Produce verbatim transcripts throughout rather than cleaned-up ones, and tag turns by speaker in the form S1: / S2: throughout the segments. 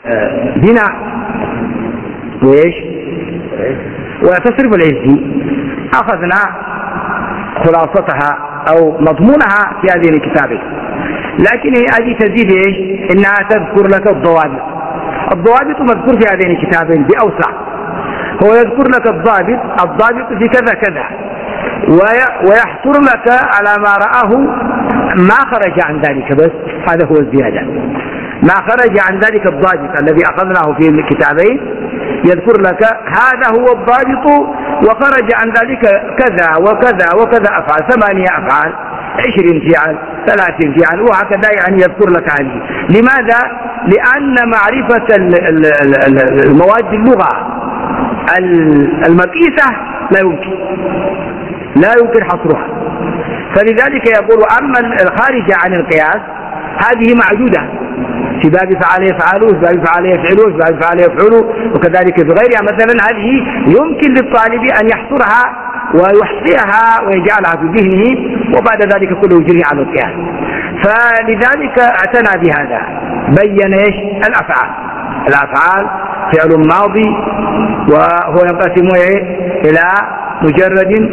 S1: بناء وإيش وتصريف العز أخذنا خلاصتها أو مضمونها في هذه الكتابين، لكن هذه تزيد إيش إنها تذكر لك الضوابط. الضوابط مذكور في هذين الكتابين بأوسع، هو يذكر لك الضابط الضابط في كذا كذا ويحصر لك على ما رآه ما خرج عن ذلك، بس هذا هو الزيادة. ما خرج عن ذلك الضابط الذي أخذناه في الكتابين يذكر لك هذا هو الضابط وخرج عن ذلك كذا وكذا وكذا أفعال، ثمانية أفعال، عشرين فعل، ثلاثين فعل، وهكذا يعني يذكر لك هذه. لماذا؟ لأن معرفة المواد اللغة المقيسة لا يمكن لا يمكن حصرها، فلذلك يقول أما الخارجة عن القياس هذه معدودة في باب فعل يفعله، في باب فعل يفعله، في باب فعل يفعله، وكذلك في غيرها. مثلا هذه يمكن للطالب أن يحصرها ويحصيها ويجعلها في ذهنه، وبعد ذلك كله يجري على القياس. فلذلك اعتنى بهذا، بين ايش الافعال. الافعال فعل ماضي وهو ينقسم الى مجرد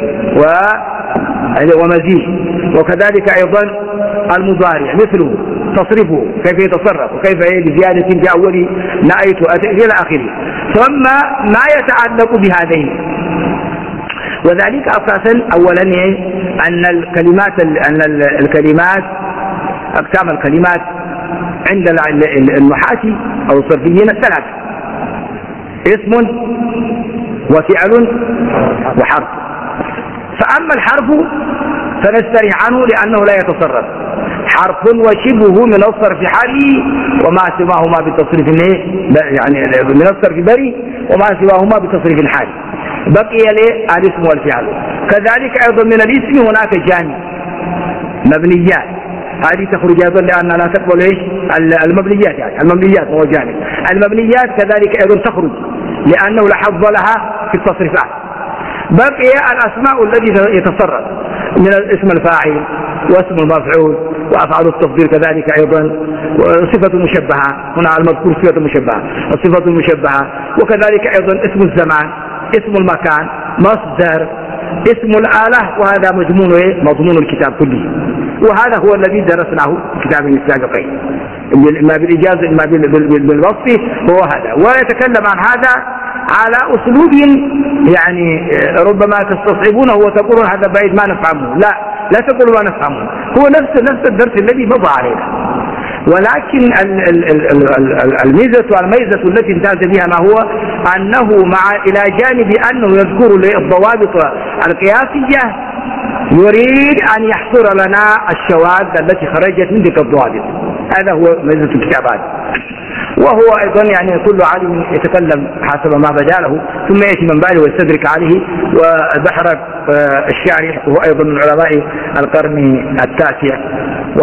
S1: ومزيد، وكذلك ايضا المضارع مثله تصرفه كيف يتصرف وكيف بزيادة في أول نأيت إلى آخره، ثم ما يتعلق بهذين. وذلك أساسا أولا أن الكلمات أن الكلمات أقسام الكلمات عند النحاة أو الصرفيين الثلاث: اسم وفعل وحرف. فأما الحرف فنستريح عنه لأنه لا يتصرف، حرف وشبهه من الصرف حري وما سواهما بتصريف يعني من الصرف بري وما سواهما بتصريف حري. بقي لي الاسم والفعل. كذلك أيضا من الاسم هناك جانب مبنيات، هذه تخرج أيضا لأننا لا تقبل إيش المبنيات، يعني المبنيات هو جانب المبنيات كذلك أيضا تخرج لأنه لا حظ لها في التصريفات. بقي الأسماء التي يتصرف من اسم الفاعل واسم المفعول وأفعال التفضيل كذلك أيضا، وصفة مشبهة هنا المذكور صفة مشبهة الصفة المشبهة، وكذلك أيضا اسم الزمان، اسم المكان، مصدر، اسم الآلة، وهذا مضمون مضمون الكتاب كله. وهذا هو الذي درسناه في كتاب السابقين، إما بالإجازة إما بالوصف، هو هذا. ويتكلم عن هذا على أسلوب يعني ربما تستصعبونه وتقولون هذا بعيد ما نفهمه. لا لا تقولوا ما نفهمه، هو نفس نفس الدرس الذي مضى علينا، ولكن الميزة والميزة التي امتاز بها ما هو أنه مع إلى جانب أنه يذكر الضوابط القياسية يريد أن يحصر لنا الشواذ التي خرجت من تلك الضوابط. هذا هو ميزة الكتاب هذا. وهو أيضا يعني كل عالم يتكلم حسب ما بدا له، ثم يأتي من بعده ويستدرك عليه. وبحر الشعري هو أيضا من علماء القرن التاسع، و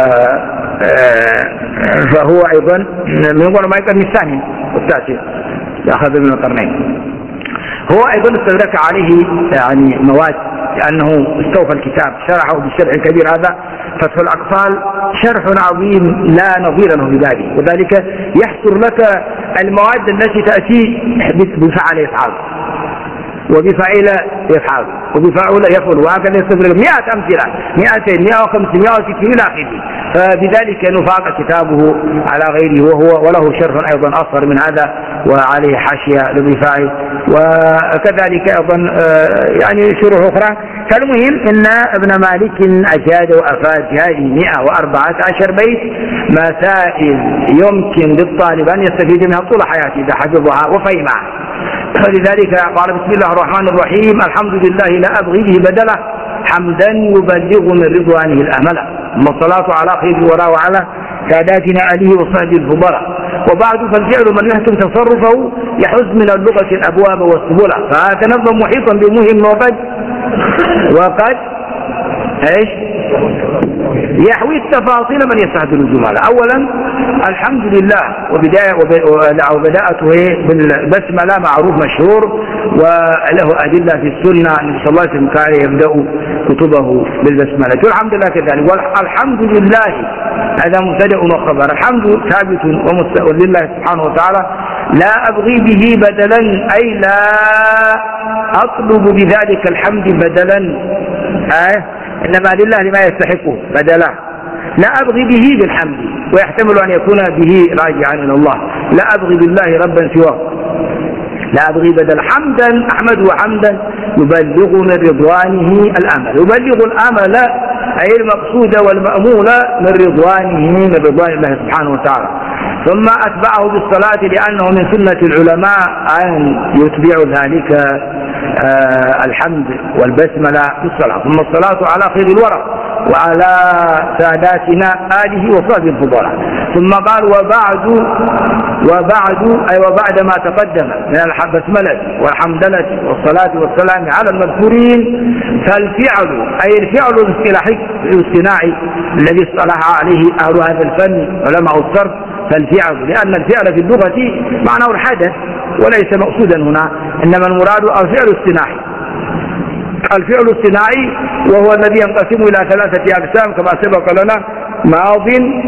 S1: فهو أيضا من علماء القرن الثاني والتاسع، أخذ من القرنين. هو أيضا استدرك عليه يعني مواد لأنه استوفى الكتاب، شرحه بالشرح الكبير هذا فتح الأقفال، شرح عظيم لا نظير له ببابه، وذلك يحصر لك المواد التي تأتي بفعل يفعل وبفعل يفعل وبفعل يفعل، وهكذا يستدرك مئة أمثلة، مئتين، مئة وخمسين، مئة وستين إلى آخره. فبذلك نفاق كتابه على غيره، وهو وله شرح أيضا أصغر من هذا وعليه حاشية للرفاعي، وكذلك أيضا يعني شروح أخرى. فالمهم إن ابن مالك أجاد وأفاد هذه مئة وأربعة عشر بيت مسائل يمكن للطالب أن يستفيد منها طول حياته إذا حفظها وفهمها. فلذلك قال: بسم الله الرحمن الرحيم، الحمد لله لا أبغي به بدله، حمدا يبلغ من رضوانه الأمل، ثم الصلاة على خير الورى وعلى ساداتنا آله وصحبه الفضلاء. وبعد فالفعل من يحكم تصرفه يحز من اللغة الأبواب والسبل، فهذا نظم محيطا بمهم وقد وقد ايش يحوي التفاصيل من يستحضر الجمل. أولا الحمد لله وبداية وبداءته بالبسملة معروف مشهور وله أدلة في السنة. النبي صلى الله عليه وسلم كان يبدأ كتبه بالبسملة والحمد لله كذلك. والحمد لله هذا مبتدأ وخبر. الحمد ثابت لله سبحانه وتعالى لا أبغي به بدلا أي لا أطلب بذلك الحمد بدلا آه إنما لله لما يستحقه بدلا. لا أبغي به بالحمد ويحتمل أن يكون به راجعا إلى الله. لا أبغي بالله ربا سواه لا أبغي بدل حمدا أحمد حمدا يبلغ من رضوانه الأمل. يبلغ الأمل أي المقصود والمأمول من رضوانه من رضوان الله سبحانه وتعالى. ثم أتبعه بالصلاة لأنه من سنة العلماء أن يتبع ذلك آه الحمد والبسملة بالصلاة. ثم الصلاة على خير الورى وعلى ساداتنا آله وصحبه الفضلاء. ثم قال وبعد وبعد أي وبعد ما تقدم من البسملة والحمدلة والصلاة والسلام على المذكورين فالفعل أي الفعل الاصطلاحي الاصطناعي الذي اصطلح عليه أهل هذا الفن علماء الصرف. فالفعل لأن الفعل في اللغة معناه الحدث وليس مقصودا هنا إنما المراد الفعل الاصطناعي. الفعل الاصطناعي وهو الذي ينقسم إلى ثلاثة أقسام كما سبق لنا ماض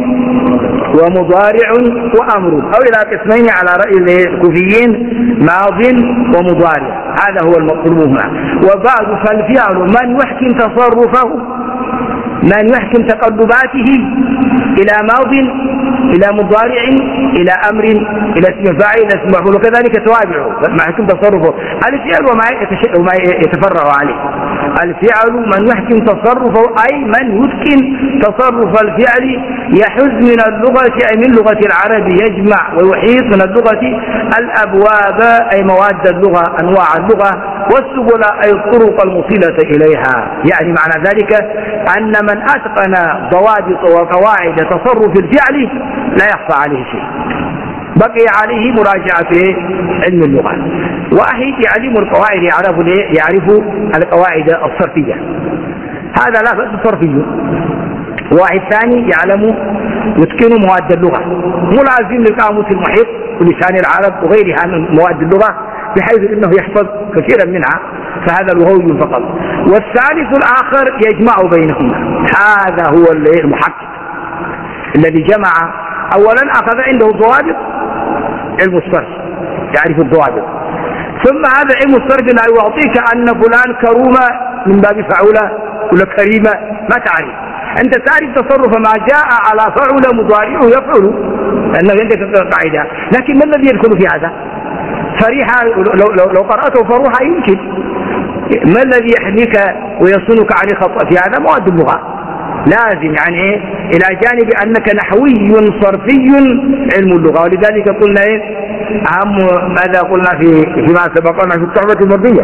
S1: ومضارع وأمر أو إلى قسمين على رأي الكوفيين ماض ومضارع. هذا هو المطلوب هنا. وبعد فالفعل من يحكم تصرفه من يحكم تقلباته إلى ماض إلى مضارع إلى أمر إلى اسم فاعل إلى اسم مفعول وكذلك توابعه ما يحكم تصرفه الفعل وما يتفرع عليه. الفعل من يحكم تصرفه أي من يتقن تصرف الفعل يحز من اللغة أي من لغة العرب يجمع ويحيط من اللغة الأبواب أي مواد اللغة أنواع اللغة والسبل أي الطرق الموصلة إليها. يعني معنى ذلك أن من أتقن ضوابط وقواعد تصرف الفعل لا يخفى عليه شيء بقي عليه مراجعة علم اللغة. واحد يعلم القواعد يعرف يعرف القواعد الصرفية هذا لا بأس صرفي. واحد ثاني يعلم يتقن مواد اللغة ملازم للقاموس المحيط ولسان العرب وغيرها من مواد اللغة بحيث انه يحفظ كثيرا منها فهذا لغوي فقط. والثالث الآخر يجمع بينهما هذا هو المحقق الذي جمع. أولا أخذ عنده ضوابط علم الصرف يعرف الضوابط ثم هذا علم الصرف لا يعطيك أن فلان كرومة من باب فعولة ولا كريمة ما تعرف. أنت تعرف تصرف ما جاء على فعل مضارعه يفعل لأنه عندك قاعدة. لكن ما الذي يدخل في هذا؟ فريحة لو, لو, لو قرأته فروحة يمكن. ما الذي يحميك ويصونك عن الخطأ في هذا؟ مواد اللغة لازم يعني ايه الى جانب انك نحوي صرفي علم اللغة. ولذلك قلنا ايه اهم ماذا قلنا في فيما سبقنا في التحفة المرضية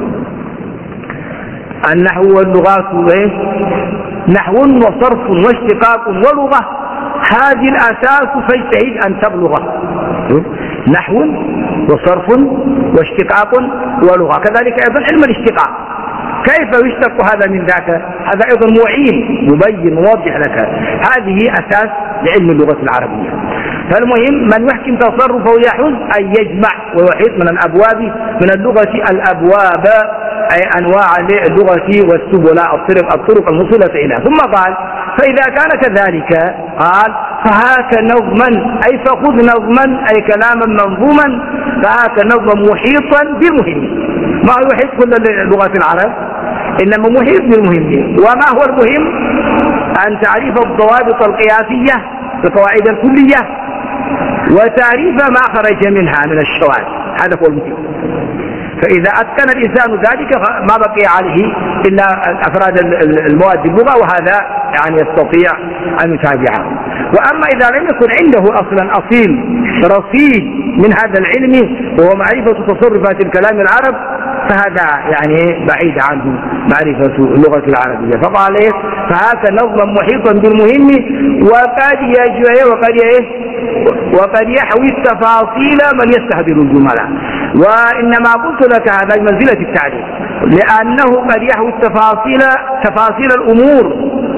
S1: النحو واللغات ايه نحو وصرف واشتقاق ولغة هذه الاساس فاجتهد ان تبلغه. نحو وصرف واشتقاق ولغة كذلك ايضا علم الاشتقاق كيف يشتق هذا من ذاك هذا أيضا معين مبين موضح لك. هذه أساس لعلم اللغة العربية. فالمهم من يحكم تصرفه يحوز أن يجمع ويحيط من الأبواب من اللغة الأبواب أي أنواع اللغة والسبل الطرق الطرق الموصلة إليها. ثم قال فإذا كان كذلك قال فهاك نظما أي فخذ نظما أي كلاما منظوما فهاك نظما محيطا بالمهم. ما يحيط كل لغة العرب إنما محيط بالمهم. وما هو المهم؟ أن تعرف الضوابط القياسية القواعد الكلية وتعريف ما خرج منها من الشواذ هذا هو المهم. فإذا أتقن الإنسان ذلك ما بقي عليه إلا أفراد المواد اللغة وهذا يعني يستطيع أن يتابعه. وأما إذا لم يكن عنده أصلا أصيل رصيد من هذا العلم وهو معرفة تصرفات الكلام العرب فهذا يعني بعيد عنه معرفة اللغة العربية. فقال إيه فهذا نظما محيطا بالمهم وقد يجوي وقد إيه وقد يحوي التفاصيل من يستهدر الجملة. وإنما قلت لك هذا بمنزلة التعريف لأنه قد يحوي التفاصيل تفاصيل الأمور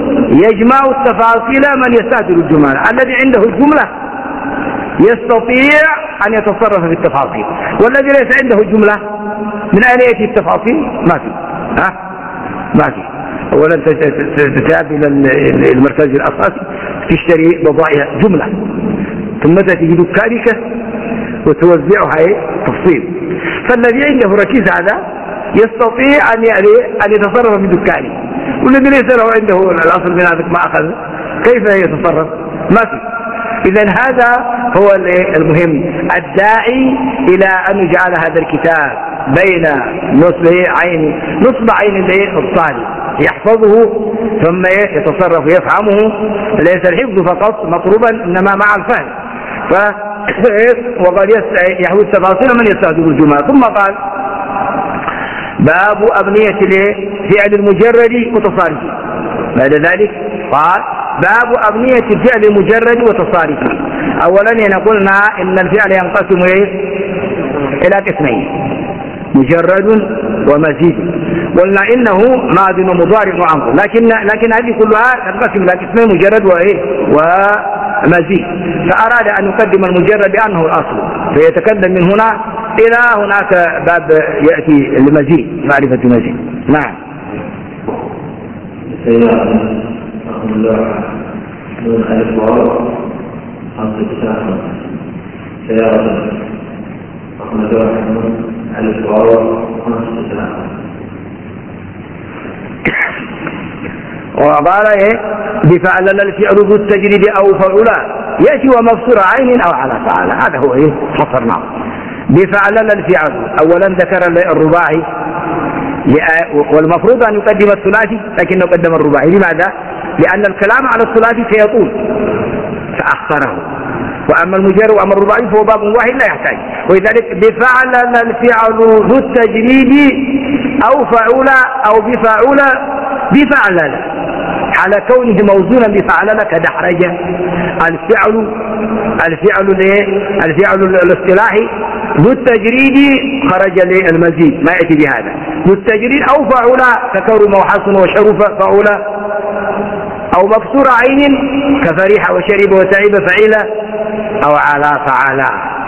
S1: يجمع التفاصيل من يستهدر الجمل. الذي عنده الجملة يستطيع أن يتصرف في التفاصيل، والذي ليس عنده الجملة من أين يأتي التفاصيل؟ ما في. ها؟ ما في. أولا تذهب إلى المركز الأساسي تشتري بضائع جملة، ثم تأتي دكانك وتوزعها تفصيل. فالذي عنده ركيز هذا يستطيع أن أن يتصرف في دكانه، والذي ليس له عنده الأصل من هذا ما أخذ كيف يتصرف؟ ما في. إذن هذا هو المهم، الداعي إلى أن يجعل هذا الكتاب بين نصبعين نصبعين الطالب يحفظه ثم يتصرف ويفهمه. ليس الحفظ فقط مطلوبا، إنما مع الفهم. ف وقد يحوي التفاصيل من يستهدر الجمل. ثم قال باب أبنية فعل المجرد وتصاريفه. بعد ذلك قال باب أبنية الفعل المجرد وتصاريفه. أولا قلنا إن الفعل ينقسم إلى قسمين، مجرد ومزيد. قلنا إنه ماضي ومضارع وأمر، لكن لكن هذه كلها تنقسم إلى قسمين، مجرد ومزيد. فأراد أن يقدم المجرد بأنه الأصل، فيتكلم من هنا إلى هناك باب يأتي المزيد، معرفة المزيد. نعم. وقال ايه بفعل الفعل ذو التجريد او فعلا ياتي ومفسور عين او على فعل. هذا هو ايه حصرناه. بفعل الفعل اولا ذكر الرباعي، والمفروض ان يقدم الثلاثي لكنه قدم الرباعي. لماذا؟ لان الكلام على الثلاثي سيطول فاخره، واما المجرد واما الرباعي فهو باب واحد لا يحتاج. ولذلك بفعل الفعل ذو التجريد او فعلا او بفعل بفعل على كونه موزونا بفعل كدحرج. الفعل الفعل الفعل الاصطلاحي ذو التجريد خرج للمزيد ما يأتي بهذا. ذو التجريد او فعل ككرم وحسن وشرف فعل، او مكسور عين كفرح وشرب وتعب فعل، او على فعل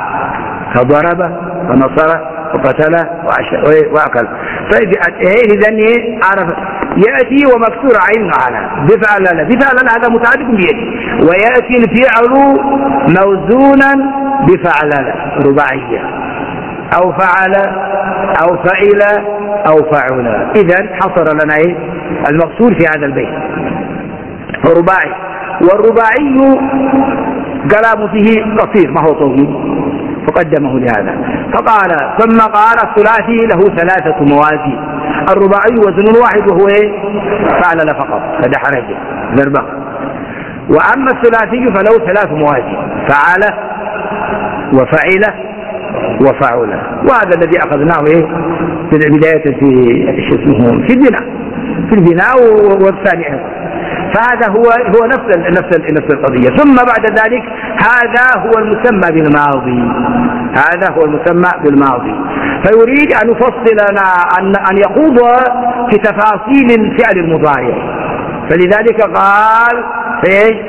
S1: كضرب ونصر وقتل وأكل. فإذا عرف يأتي ومكسور عين على بفعل بفعل هذا متعدد بيده، ويأتي الفعل موزونا بفعل رباعية أو فعل أو فعل أو فعل. إذن حصر لنا إيه المقصود في هذا البيت رباعي. والرباعي كلام فيه قصير ما هو طويل فقدمه لهذا. فقال ثم قال الثلاثي له ثلاثة موازين. الرباعي وزن واحد وهو ايه فعل فقط فدحرج ضربه. واما الثلاثي فله ثلاث موازين، فعل وفعل وفعل. وهذا الذي اخذناه ايه في بداية في اسمه في البناء في البناء والثاني. فهذا هو هو نفس نفس نفس القضية. ثم بعد ذلك هذا هو المسمى بالماضي، هذا هو المسمى بالماضي. فيريد أن يفصل أن أن يخوض في تفاصيل الفعل المضارع. فلذلك قال ايه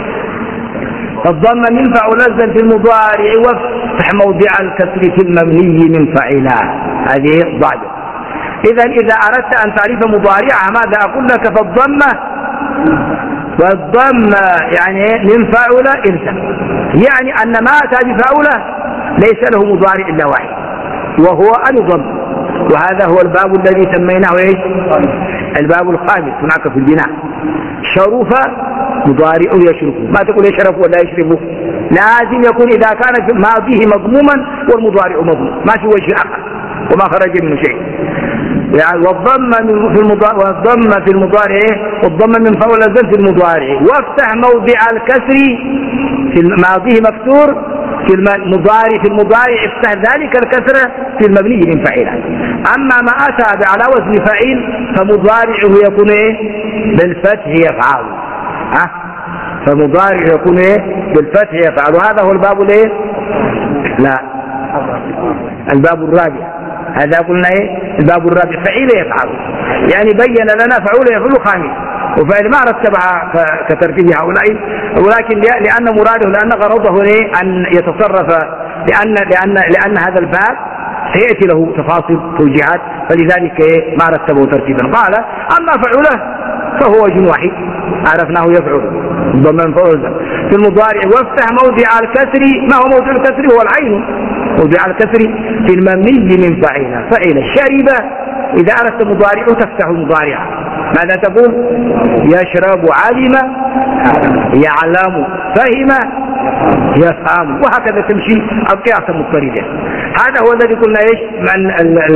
S1: الضم من فعل في المضارع وافتح موضع الكسر في المبني من فعلا. هذه ضعف. إذا إذا أردت أن تعرف مضارعها ماذا أقول لك؟ فالضمة والضم يعني من فعل انسى، يعني أن ما أتى بفعل ليس له مضارع إلا واحد وهو أن يضم. وهذا هو الباب الذي سميناه ايش الباب الخامس هناك في البناء. شرف مضارع يشرف، ما تقول يشرف ولا يشرف، لازم يكون إذا كان في ماضيه مضموما والمضارع مضموم ما في وجه آخر وما خرج منه شيء. يعني والضم في المضارع والضم في المضارع والضم من فعل في المضارع وافتح موضع الكسر في ماضيه مكسور في المضارع في المضارع افتح ذلك الكسر في المبني من فعل. اما ما اتى على وزن فعيل فمضارعه يكون ايه بالفتح يفعل. ها فمضارع يكون ايه بالفتح يفعل. وهذا هو الباب الايه لا الباب الرابع. هذا قلنا ايه الباب الرابع فعيل يفعل، يعني بين لنا فعول يفعل خامس وفعل ما رتبها كترتيب هؤلاء، ولكن لأن مراده لأن غرضه أن يتصرف، لأن لأن لأن هذا الباب سيأتي له تفاصيل توجيهات، فلذلك ما رتبه ترتيبا. قال أما فعله فهو وجه واحد عرفناه يفعل ضمن فوزا في المضارع، وافتح موضع الكسر. ما هو موضع الكسر؟ هو العين. موضع الكسر في المبني من فعل. فعل شرب، إذا أردت مضارع تفتح المضارع. ماذا تقول؟ يشرب، علم، يعلم، فهم، يفهم، وهكذا تمشي القياس المضطردة. هذا هو الذي قلنا ايش؟ من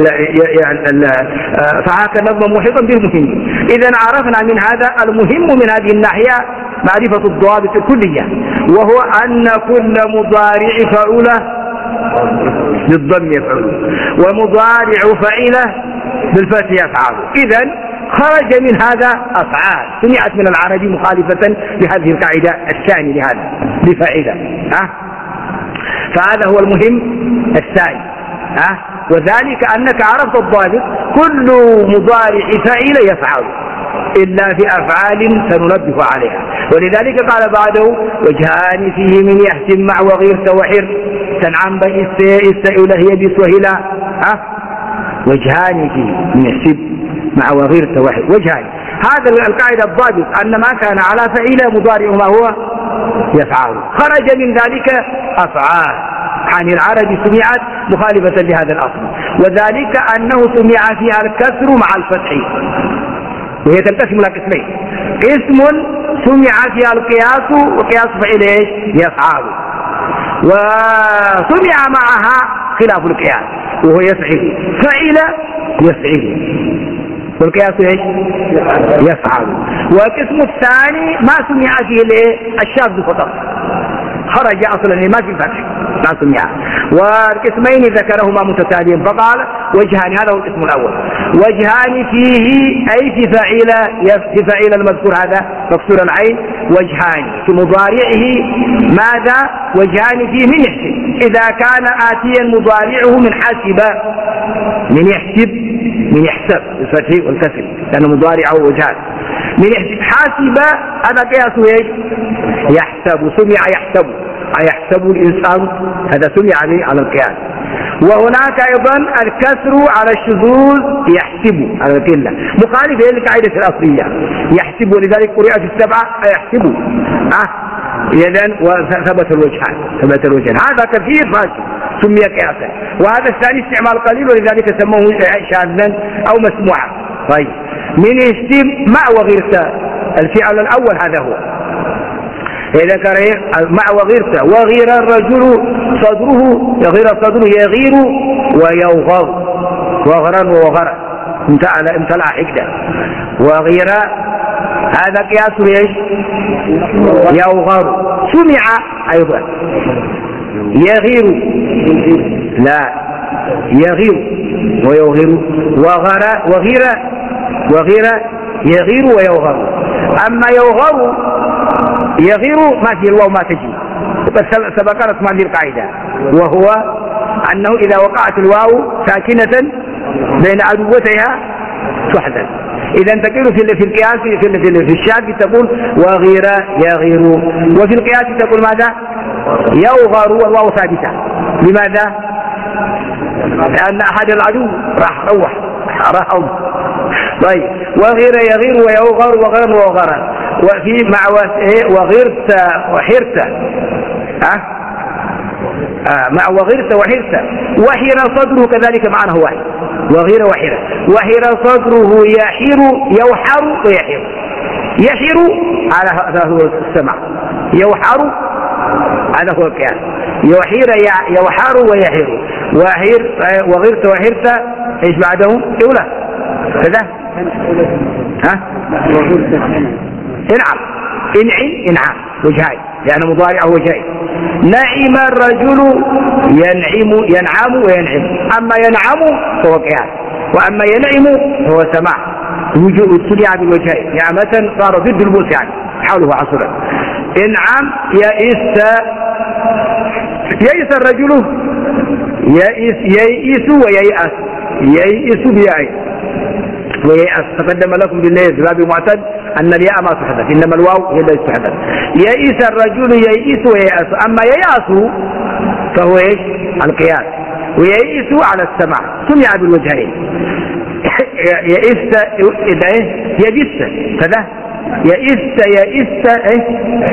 S1: فهكذا نظم محيطا بالمهم. إذا عرفنا من هذا المهم من هذه الناحية معرفة الضوابط الكلية، وهو أن كل مضارع فعله بالضم يفعل، ومضارع فعله بالفتح يفعل. إذا خرج من هذا أفعال سمعت من العربي مخالفة لهذه القاعدة الثانية لهذا بفعله. أه؟ فهذا هو المهم الثاني. أه؟ وذلك أنك عرفت الضابط، كل مضارع فعل يفعل إلا في أفعال سننبه عليها. ولذلك قال بعده وجهان فيه من يحسن مع وغير توحر تنعم بإستئلة هي بسهلة. أه؟ وجهان فيه من يحسن مع وغير توحر، وجهان. هذا القاعدة الضابط أن ما كان على فعيله مضارع ما هو يفعل. خرج من ذلك أفعال عن العرب سمعت مخالفة لهذا الأصل، وذلك أنه سمع فيها الكسر مع الفتح، وهي تنقسم إلى قسمين: قسم سمع فيها القياس وقياس فعل ايش؟ يفعل، وسمع معها خلاف القياس وهو يفعل، فعل يفعل والقياس ايش؟ يفعل. والقسم الثاني ما سمع فيه الايه؟ الشاذ فقط، خرج اصلا ما في فتح ما سمع. والقسمين ذكرهما متتاليين فقال وجهان، هذا هو القسم الاول. وجهان فيه اي في فعيل، في فعيل المذكور هذا مكسور العين، وجهان في مضارعه. ماذا؟ وجهان فيه من يحسب، اذا كان اتيا مضارعه من حسب، من يحسب، من يحسب الفتح والكسر لأنه مضارعه وجهان. من يحسب حاسب هذا قياسه ايش؟ يحسب، سمع يحسب، أيحسب الإنسان، هذا سمع على القياس. وهناك أيضا الكسر على الشذوذ يحسب على القلة، مخالفة للقاعدة الأصلية يحسب، ولذلك قرئ في السبعة أيحسب. أه إذن وثبت الوجهان، ثبت الوجهان. هذا كثير فاشل سمي قياسا، وهذا الثاني استعمال قليل ولذلك سموه شاذا أو مسموعا. طيب من يحسب مع وغيرته، الفعل الأول هذا هو إذا كان مع وغيرته. وغير الرجل صدره، يغير صدره يغير ويوغر، وغرا وغرا امتلع حقدا. وغير هذا قياس ايش؟ يوغر. سمع ايضا يغير، لا يغير ويوغر، وغر وغير وغير يغير ويوغر. اما يوغر يغير ما في الواو ما تجي، وقد سبقنا اسم هذه القاعدة، وهو أنه إذا وقعت الواو ساكنة بين عدوتها تحذف. إذا تقول في في القياس في في الشاذ تقول وغير يغير، وفي القياس تقول ماذا؟ يوغر والواو ثابتة. لماذا؟ لأن أحد العدو راح روح رحم. طيب وغير يغير ويوغر وغير وغرا، وفي مع وغيرت وحرت. أه؟ آه مع وغيرت وحرت. وحر صدره كذلك معناه واحد، وغير وحر. وحر صدره يحير، يوحر ويحير. يحير هذا هو السمع، يوحر هذا هو القياس. يحير يوحر ويحير. وحير وغيرت وحرت ايش بعده؟ دولة كذا. ها؟ انعم، انعم، انعم وجهاي لأن مضارعه وجهاي. نعم الرجل ينعم، ينعم وينعم. أما ينعم فهو قياس، وأما ينعم هو سماع. وجوء السمع بالوجهين نعمة صار ضد البوس يعني حوله عصرا. انعم يئس، يئس الرجل، يئس يئس وييأس، يئس بيائس. وييأس تقدم لكم بالليل باب معتد أن الياء ما تحدث، إنما الواو هي التي تحدث. يئس الرجل يئس وييأس، أما ييأس فهو إيش؟ القياس، ويئس على السماع سمع بالوجهين. يئس إذا إيه؟ يبس كذا يئس يئس إيه؟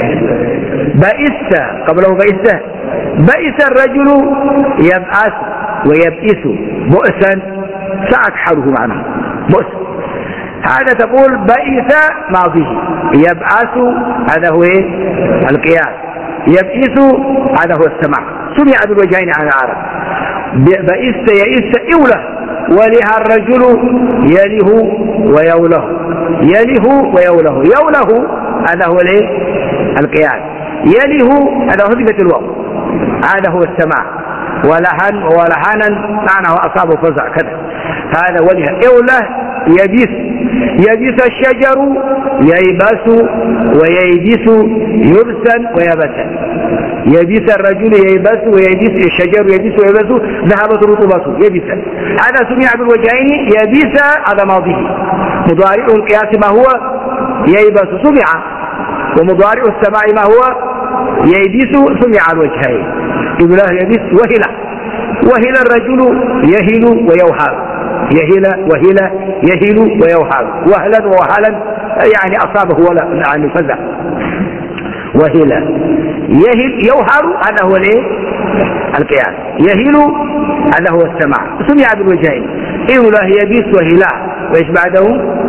S1: بئس قبله بئس بئس الرجل يبأس ويبئس بؤسا ساعة حاله معناه بؤس. هذا تقول بئس ماضيه، يبأس هذا هو إيه؟ القياس، يبئس هذا هو السماع، سمع بالوجهين عن العرب. بئس يئس إوله، ولها الرجل يله ويوله، يله ويوله، يوله هذا هو الايه؟ القياس، يله هذا هو الواو، هذا هو السماع. ولهن ولهانا معناه أصابه فزع كذا، هذا وجه. يوله يبيس، يبيس الشجر ييبس وييبس يبسا ويبسا، يبيس الرجل ييبس ويبيس الشجر يبيس ويبس ذهبت رطوبته يبيس. هذا سمع بالوجهين، يبيس هذا ماضيه، مضارع القياس ما هو؟ ييبس سمع، ومضارع السماع ما هو؟ ييبس سمع الوجهين. يقول له يبيس وهلا، وهلا الرجل يهل ويوهل، يهل وهل يهل ويوهل، وهلا ووهلا يعني أصابه ولا يعني فزع. وهل يهل يوهل هذا هو الايه؟ القياس، يهل هذا هو السماع، سمع بالوجهين. إيه يبيس وهلا، وإيش بعده؟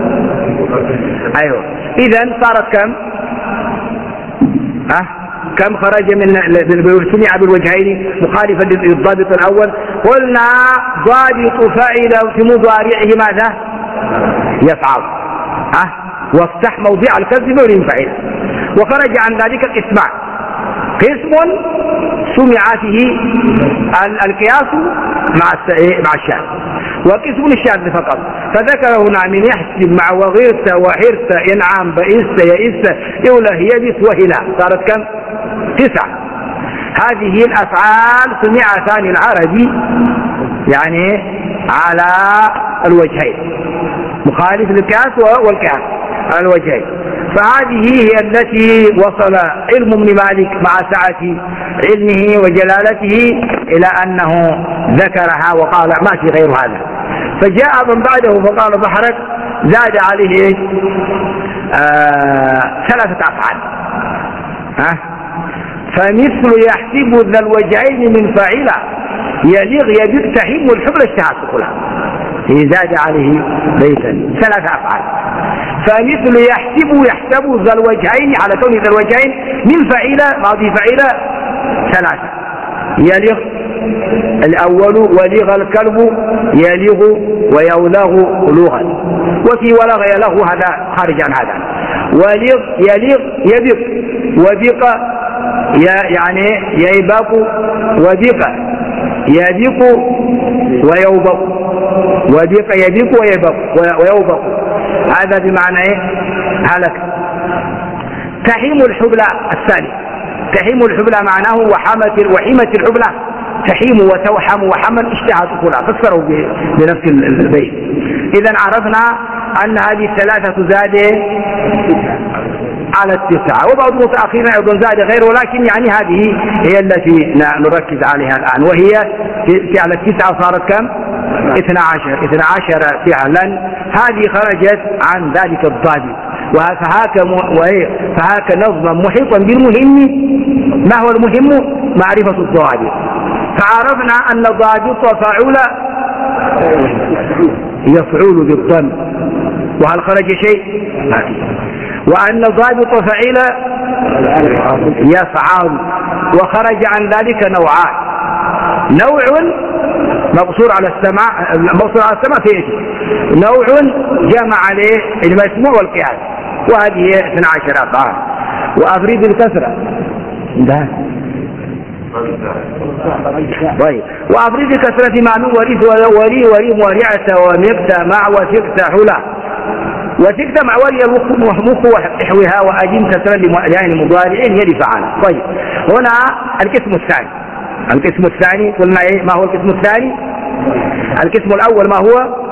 S1: أيوه. إذن صارت كم؟ ها؟ كم خرج من سمع بالوجهين مخالفا للضابط الأول؟ قلنا ضابط فاعل في مضارعه ماذا؟ يفعل، ها؟ وافتح موضع الكسب والانفعال. وخرج عن ذلك القسمان، قسم سمع فيه القياس مع مع الشاذ، وقسم الشاذ فقط، فذكره هنا من يحسب مع وغيرت وحرت ينعم بئست يئست يوله يبس وهلا، صارت كم؟ تسعة. هذه الأفعال سمع ثاني العربي يعني على الوجهين، مخالف للقياس والقياس على الوجهين. فهذه هي التي وصل علم ابن مالك مع سعة علمه وجلالته إلى أنه ذكرها وقال ما في غير هذا. فجاء من بعده فقال بحرك زاد عليه آه ثلاثة أفعال، ها؟ فمثل يحسب ذا الوجهين من فاعلة يليغ يبيق تحيم والحبل اشتهى سكلها، زاد عليه بيتا ثلاثة أفعال. فمثل يحسب يحسب ذا الوجهين على كون ذا الوجهين من فعيلة ماضي فعيلة ثلاثة، يليغ الأول ولغ الكلب يلغ ويولغ لغا، وفي ولغ يلغ هذا خارج عن هذا. ولغ يلغ يبق وبق يعني ييبق وبق يبق ويوبق، وبق يبق ويبق ويوبق، هذا بمعنى ايه؟ هلك. تحيم الحبلى الثاني، تحيم الحبلى معناه وحمت وحمت الحبلى، تحيم وتوحم وحمل اشتهى طفولها، فسروا بنفس البيت. اذا عرفنا ان هذه الثلاثة زاد على التسعة، وبعض المتأخرين أيضا زاد غير، ولكن يعني هذه هي التي نركز عليها الآن، وهي في على التسعة صارت كم؟ اثنا عشر، اثنا عشر فعلا. هذه خرجت عن ذلك الضابط، فهاك فهاك نظما محيطا بالمهم. ما هو المهم؟ معرفة الضابط. فعرفنا أن ضابط فعول يفعول بالضم، وهل خرج شيء؟ وأن ضابط فعيل يفعل، وخرج عن ذلك نوعان، نوع مقصور على السماع، مقصور على السماع في إيش؟ نوع جمع عليه المسموع والقياس، وهذه اثنا عشر أفعال. وأفريد الكسرة ده طيب، وأفريد الكسرة مع من ورث ولي وريم ورعة ومقت مع وثقت حلا، وتكتب مع ولي المخ وحوها وأجيم كسرا يعني مضارعين يلي فعال. طيب هنا القسم الثاني، القسم الثاني قلنا ايه؟ ما هو القسم الثاني؟ القسم الأول ما هو؟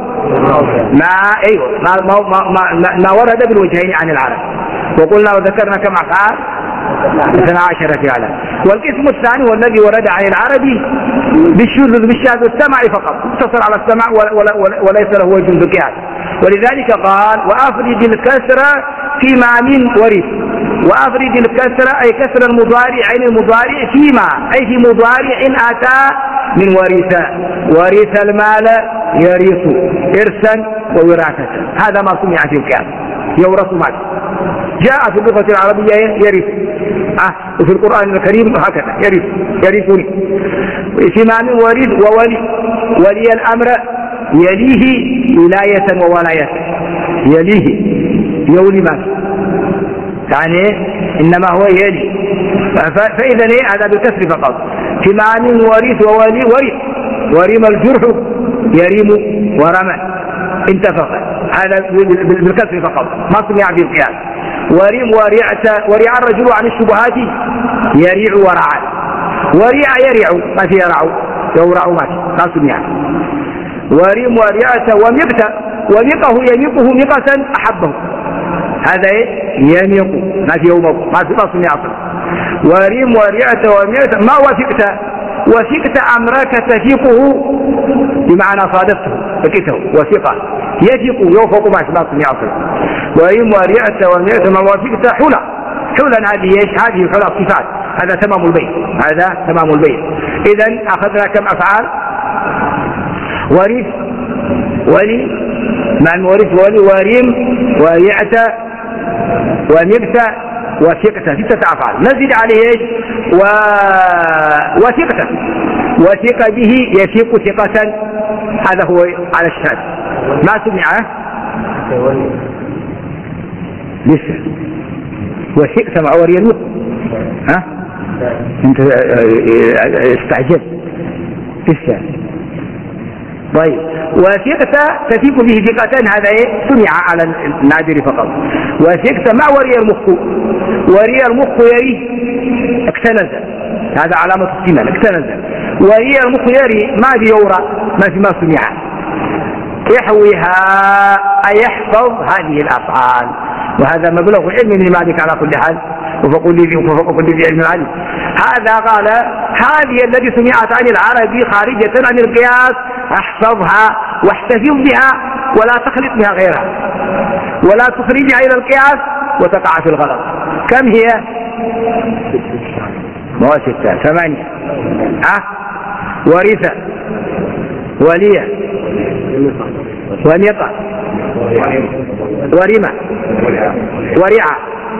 S1: ما أيوه ما ما ما, ما ورد بالوجهين عن العرب. وقلنا وذكرنا كم أفعال اثنا عشر فعلا. والقسم الثاني هو الذي ورد عن العربي بالشذوذ بالشاذ والسمع فقط، اقتصر على السمع وليس له وجه ذكاء. ولذلك قال وأفرد الكسر فيما من ورث. وأفرد الكسر أي كسر المضارع عين المضارع فيما أي في مضارع أتى من ورث. ورث المال يرث إرثا ووراثة، هذا ما سمع في الكلام يورث مال. جاء في اللغة العربية يرث، أه وفي القرآن الكريم هكذا يرث يرثني. فيما من ورث وولي. ولي الأمر يليه ولاية وولاية، يليه يولي مال يعني إنما هو يلي. فإذا هذا بالكسر فقط. في معنى ورث وولي ورث. ورم الجرح يريم ورمى انتفق، هذا بالكسر فقط ما سمع في القياس. ورم ورعت ورع الرجل عن الشبهات يريع ورعى. ورع يريع ما في يرع يورع ما سمع. ورم ورعت ومقت ومقه يمقه مقة أحبه، هذا يميق ما في يوم ما في ما سمع أصلا. ورم ورعت ومقت ما وثقت وثقت أمرك تثيقه بمعنى صادفته فكته وثقة يثق يوفق ما في ما سمع أصلا. ورم ورعت ومقت ما وثقت حلى. حلى هذه ايش؟ هذه حلى صفات، هذا تمام البيت، هذا تمام البيت. إذن أخذنا كم أفعال؟ ورث ولي مع ورث ولي وريم ورعت ومقت وثقة، ستة أفعال. نزيد عليه ايش؟ و... وثقة وثق به يثق ثقة، هذا هو على الشهادة ما سمعه لسه. وثقت مع وري المخ، ها انت استعجل لسه. طيب وثقت تثيق به ثقة، هذا ايه سمع على النادر فقط. وثقت مع وري المخ. وري المخ يري اكتنز، هذا علامة السنان اكتنز. وري المخ يري ما في يورى ما في ما سمع. يحويها أي يحفظ هذه الأفعال، وهذا مبلغ علم من مالك على كل حال وفوق كل ذي علم العلم. هذا قال هذه التي سمعت عن العربي خارجة عن القياس احفظها واحتفظ بها ولا تخلط بها غيرها ولا تخرجها إلى القياس وتقع في الغلط. كم هي؟ ما ستة ثمانية. أه؟ ورثة ولية ومقة ورمة ورعة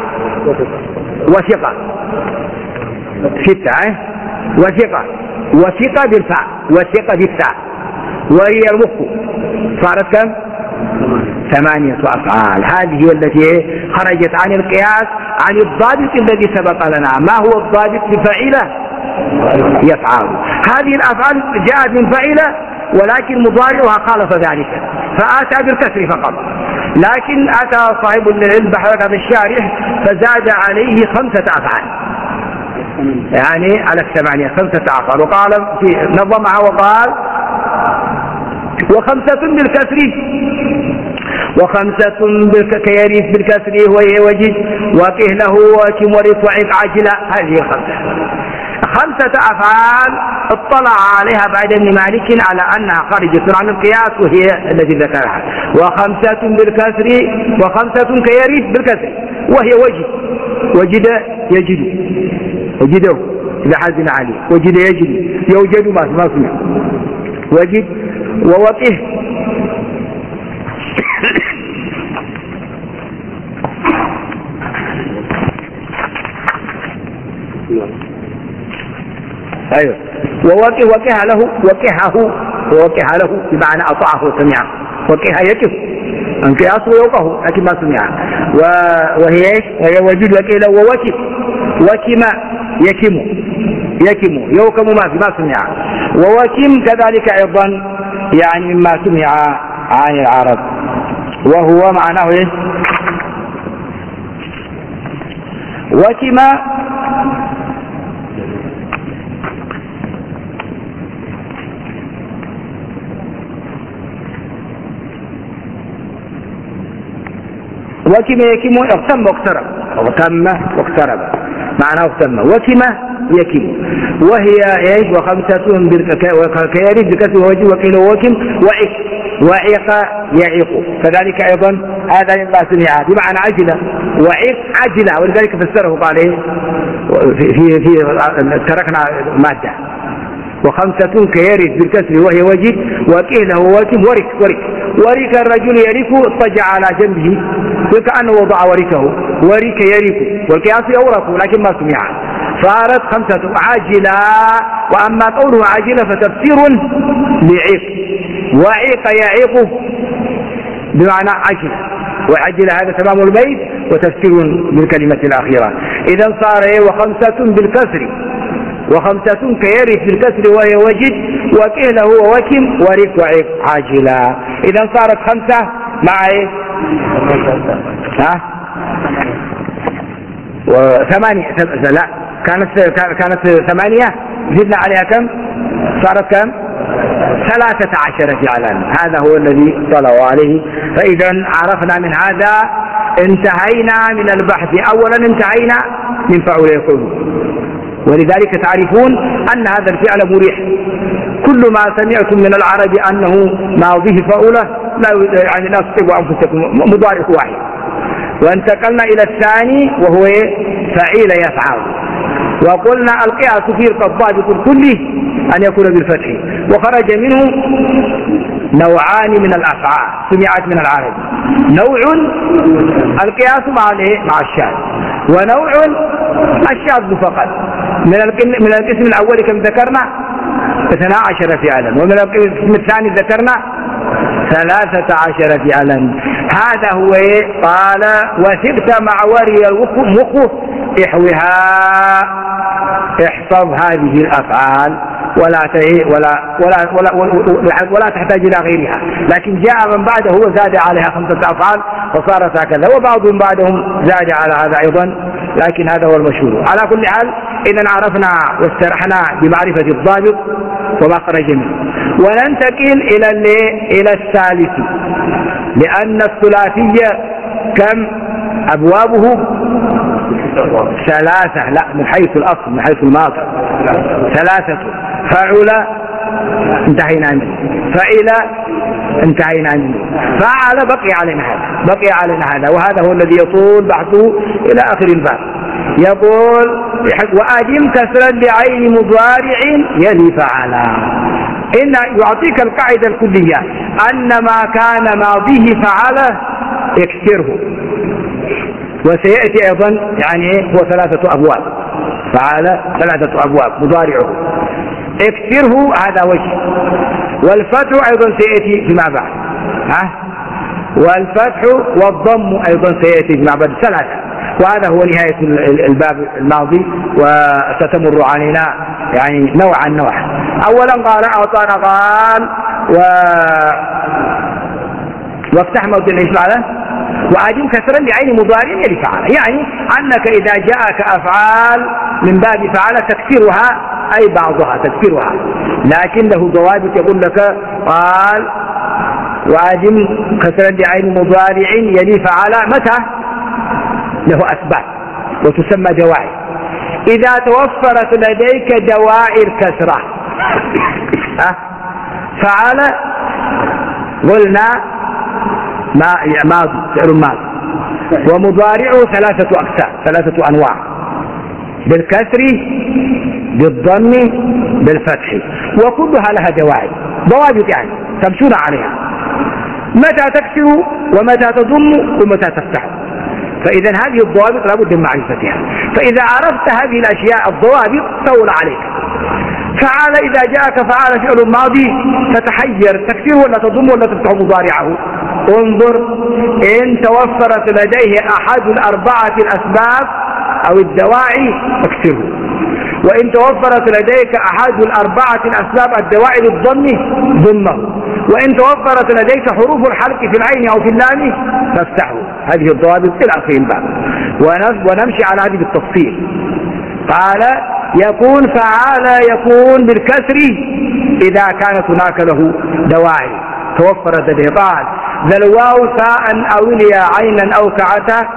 S1: وثقة، ستة. اه وثقة وثقة بالفاء وثقة بالتاء. وهي المخ صارت كم؟ ثمانية أفعال. هذه التي خرجت عن القياس عن الضابط الذي سبق لنا. ما هو الضابط لفعيلة؟ يفعل. هذه الأفعال جاءت من فعيلة ولكن مضارعها خالف ذلك فأتى بالكسر فقط. لكن أتى صاحب العلم بحر هذا الشارح فزاد عليه خمسة أفعال، يعني على الثمانية خمسة أفعال. وقال في نظمها وقال وخمسة بالكسر وخمسة كيريث بالكسر وهي وجد وقه له وكم ورث وعق عجلة. هذه خمسة خمسة أفعال اطلع عليها بعد ابن مالك على أنها خارجة عن القياس وهي التي ذكرها. وخمسة بالكسر وخمسة كيريث بالكسر وهي وجد وجد يجد وجده إذا حزن عليه وجد يجد يوجد ما ما سمع وجد ووقه ايوه ووقه وقه له وقهه ووقه له بمعنى اطاعه وسمعه. وقه يقف انقياس ويوقه لكن ما سمعه. وهي ايش؟ وهي وجود وقه له ووكم وكم يكم يكم يوكم ما في ما سمعه. ووكم كذلك ايضا يعني مما سمع عن العرب وهو معناه ايه؟ وكم وكم يكم اغتم واقترب، اغتم واقترب معناه اغتم، وكم يكم وهي ايش؟ وخمسة كيرث بكسر وجه وقيل وكم وعق، وعق يعيق كذلك أيضا هذا مما سمع بمعنى عجلة، وعق عجلة، ولذلك فسره قال ايه في, في, في تركنا مادة وخمسة كيرث بالكسر وهي وجه وقيل وكم ورك ورك ورك الرجل يرك اضطجع على جنبه وكأنه وضع وركه، ورك يرك والقياس يورك لكن ما سمع، صارت خمسة عاجلة. وأما قوله عاجلة فتفسير لعيق، وعيق يعيق بمعنى عجل، وعجل هذا تمام البيت وتفسير بالكلمة الأخيرة. إذا صار وخمسة بالكسر، وخمسة كيرث بالكسر وهي وجد وكهله ووكم ورك وعيق عاجلة. إذا صارت خمسة مع ايه؟ ها؟ وثمانية لا كانت كانت ثمانية زدنا عليها كم؟ صارت كم؟ ثلاثة عشر فعلا. هذا هو الذي طلعوا عليه. فإذا عرفنا من هذا انتهينا من البحث. أولا انتهينا من فعل يقول، ولذلك تعرفون أن هذا الفعل مريح. كل ما سمعتم من العرب أنه ماضيه فعله لا يعني لا تصيبوا أنفسكم، مضارع واحد. وانتقلنا إلى الثاني وهو فعيل يفعل، وقلنا القياس فيه الضابط الكلي أن يكون بالفتح، وخرج منه نوعان من الأفعال سمعت من العرب، نوع القياس مع مع الشاذ، ونوع الشاذ فقط. من من القسم الأول كم ذكرنا؟ اثنا عشر فعلا، ومن القسم الثاني ذكرنا ثلاثة عشر فعلا. هذا هو قال وثبت مع وري الوقوف احوها، احفظ هذه الأفعال ولا ولا ولا ولا, ولا, ولا تحتاج إلى غيرها. لكن جاء من بعده هو زاد عليها خمسة أفعال فصارت هكذا، وبعضهم بعدهم زاد على هذا أيضا، لكن هذا هو المشهور. على كل حال إذا عرفنا واسترحنا بمعرفة الضابط وما خرج منه. وننتقل إلى إلى الثالث، لأن الثلاثية كم أبوابه؟ ثلاثة، لا من حيث الأصل من حيث الماضي ثلاثة. فعل انتهينا منه، فعل انتهينا منه، فعل بقي علينا هذا بقي علينا هذا وهذا هو الذي يطول بحثه إلى آخر الباب. يقول وأدم كسرا لعين مضارع يلي فعلا. إن يعطيك القاعدة الكلية أن ما كان ماضيه فعل اكسره، وسيأتي أيضا يعني هو ثلاثة أبواب، فعل ثلاثة أبواب مضارعه اكسره هذا وجه، والفتح أيضا سيأتي فيما بعد، ها والفتح والضم أيضا سيأتي فيما بعد، ثلاثة. وهذا هو نهاية الباب الماضي وستمر علينا يعني نوعا نوعا. أولا قال أعطانا قال و وافتح موت ايش معناه؟ وأدم كسرا لعين مضارع يلي فعل، يعني أنك إذا جاءك أفعال من باب فعل تكسرها أي بعضها تكسرها، لكن له ضوابط يقول لك قال وأدم كسرا لعين مضارع يلي فعل متى؟ له أسباب وتسمى دواعي. إذا توفرت لديك دواعي الكسرة فعل قلنا ما ماضي فعل ماضي، ومضارعه ثلاثة أقسام ثلاثة أنواع، بالكسر بالضم بالفتح، وكلها لها دواعي ضوابط يعني تمشون عليها، متى تكسر ومتى تضم ومتى تفتح. فإذا هذه الضوابط لابد من معرفتها. فإذا عرفت هذه الأشياء الضوابط سهل عليك. فعل إذا جاءك فعل فعل ماضي تتحير تكسر ولا تضم ولا تفتح مضارعه. انظر إن توفرت لديه أحد الأربعة الأسباب أو الدواعي اكسره، وإن توفرت لديك أحد الأربعة الأسباب الدواعي للضم ضمه، وإن توفرت لديك حروف الحرف في العين أو في اللام فافتحه. هذه الضوابط إلى آخر الباب، ونمشي على هذه بالتفصيل. قال يكون فعال يكون بالكسر إذا كانت هناك له دواعي توفرت لديه. قال ذا الواو فاء أو الياء عينا أو كعتا.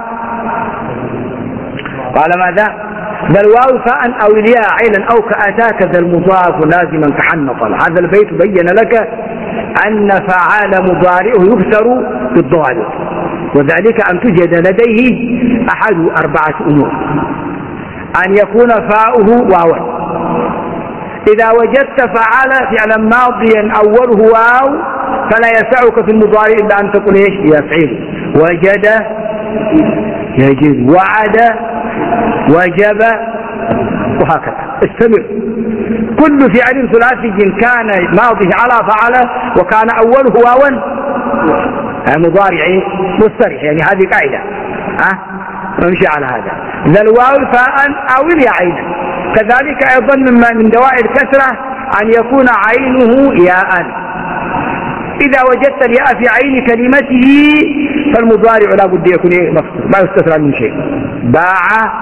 S1: قال ماذا؟ ذا الواو فاء أو الياء عينا أو كأتاك ذا المضاف لازما كحنط. هذا البيت بين لك أن فعال مضارعه يكسر بالضوابط، وذلك أن توجد لديه أحد أربعة أمور: أن يكون فاؤه واوا، إذا وجدت فعل فعلا ماضيا أوله واو فلا يسعك في المضارع إلا أن تقول إيش؟ يفعل. وجد يجد، وعد وجب، وهكذا استمر. كل فعل ثلاثي كان ماضيه على فعل وكان أوله واوا مضارع مستريح، يعني هذه قاعدة ها نمشي على هذا. ذا الواو فاء أو الياء عينا. كذلك أيضا من دواعي الكسرة أن يكون عينه ياء. إذا وجدت الياء في عين كلمته فالمضارع لا بد يكون مفصول، ما يستثنى من شيء. باع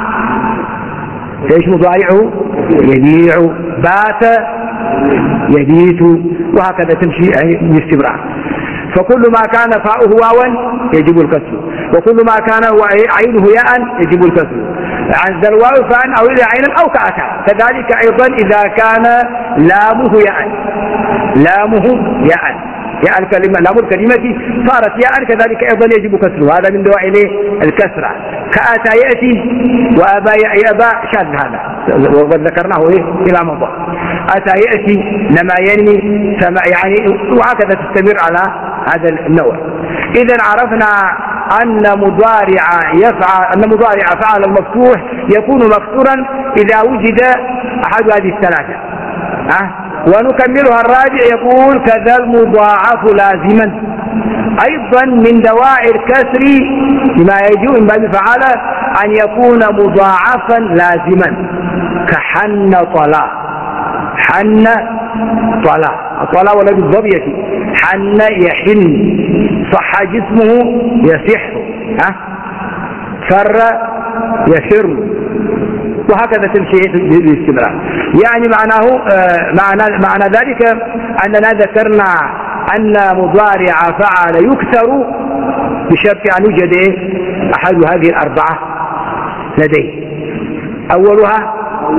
S1: ايش مضارعه؟ يبيع. بات يبيت، وهكذا تمشي باستمرار. فكل ما كان فاؤه واوا يجب الكسر، وكل ما كان عينه ياء يجب الكسر. عن ذا الواو فاء او عينا او كأتا. كذلك ايضا اذا كان لامه ياء، لامه ياء ياء الكلمة، لام الكلمة صارت ياء، كذلك ايضا يجب كسره. هذا من دواعي الكسرة. كأتى يأتي وأبى يأبى شاذ هذا، وقد ذكرناه إيه إلى مضى. أتى يأتي لما ينمي يعني، وهكذا تستمر على هذا النوع. إذا عرفنا أن مضارع يفعل أن مضارع فعل المفتوح يكون مكسورا إذا وجد أحد هذه الثلاثة. أه؟ ونكملها. الرابع يقول كذا المضاعف لازما. أيضا من دواعي الكسر بما يجوء من باب فعل أن يكون مضاعفا لازما، كحن طلا. حن طلا، طلا ولد الظبية. حن يحن، صح جسمه يصح. ها فر يفر، وهكذا تمشي باستمرار. يعني معناه معنى معنى ذلك أننا ذكرنا أن مضارع فعل يكسر بشرط أن يوجد أحد هذه الأربعة لديه. أولها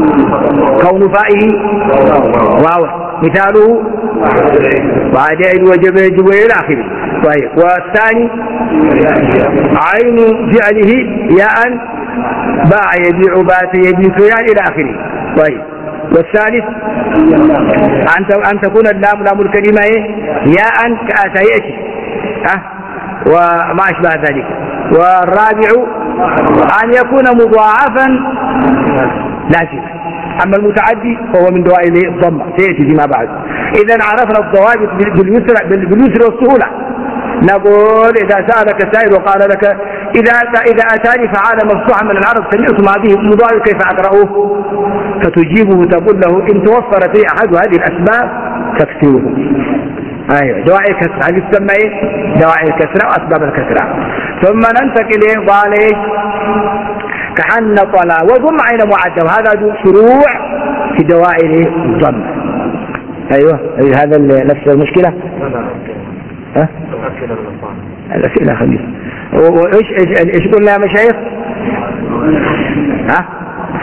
S1: كون فائه واو، مثاله وعدائل وجب يجب إلى آخره. طيب، والثاني عين فعله ياء، باع يبيع بات يبيت يعني إلى آخره. طيب، والثالث أن تكون اللام لام الكلمة ياء كأتى يأتي أه؟ وما أشبه ذلك. والرابع أن يكون مضاعفا لازم. أما المتعدي فهو من دواعي الضمة سيأتي فيما بعد. إذا عرفنا الضوابط باليسر باليسر والسهولة. نقول إذا سألك سائل وقال لك إذا إذا أتاني فعال مفتوحا من العرب سمعتم هذه المضارع كيف أقرأوه؟ فتجيبه تقول له إن توفر في أحد هذه الأسباب تكسره. أيوة، دواعي الكسرة هذه تسمى إيه؟ دواعي الكسرة وأسباب الكسرة. ثم ننتقل إليه قال إيه؟ كحن طلا وضم عين معدة، وهذا شروع في دواعي الضم. أيوة، أيوة، هذا نفس المشكلة. ها؟ الأسئلة خليل. وإيش إيش إيش قلنا يا مشايخ؟ ها؟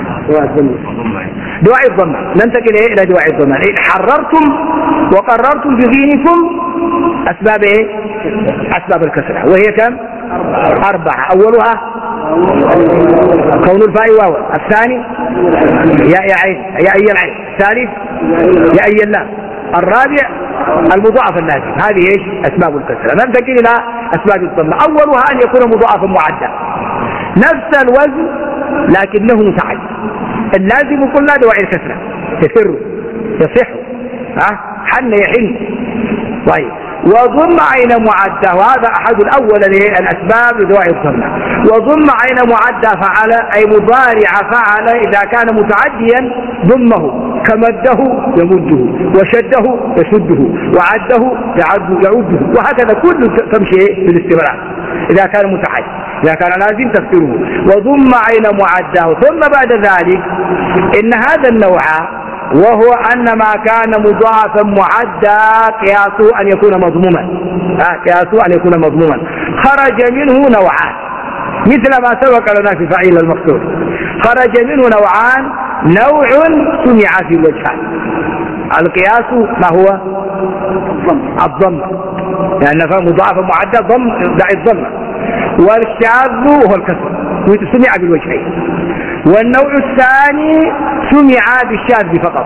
S1: دواعي الضم. ننتقل إيه إلى دواعي الضم. إيه؟ حررتم وقررتم بغينكم أسباب إيه؟ أسباب الكسرة، وهي كم؟ أربعة. أولها كون الفاء واو، الثاني يا يا عين يا أي العين، الثالث يا أي اللام، الرابع المضاعف اللازم. هذه ايش؟ أسباب الكسرة. ننتقل إلى أسباب الضمة. أولها أن يكون مضاعفا معدى، نفس الوزن لكنه متعدي. اللازم قلنا دواعي الكسرة، يسر يصح ها حن يحن. طيب، وضم عين معدة، وهذا أحد الأول الأسباب لدواعي الضمة. وضم عين معدة فعل أي مضارع فعل إذا كان متعديا ضمه، كمده يمده، وشده يشده، وعده يعد يعده، وهكذا كل تمشي بالاستمرار إذا كان متعدي. إذا كان لازم تفسره. وضم عين معدة. ثم بعد ذلك إن هذا النوع وهو أن ما كان مضاعفا معدا قياسه أن يكون مضموما، آه قياسه أن يكون مضموما. خرج منه نوعان مثل ما سبق لنا في فعيل المقصود. خرج منه نوعان، نوع سمع في الوجهان. القياس ما هو؟ الضم، لأن يعني مضاعفا معدا ضم دع الضم. والشاذ هو الكسر سمع بالوجهين. والنوع الثاني سمع بالشاذ فقط،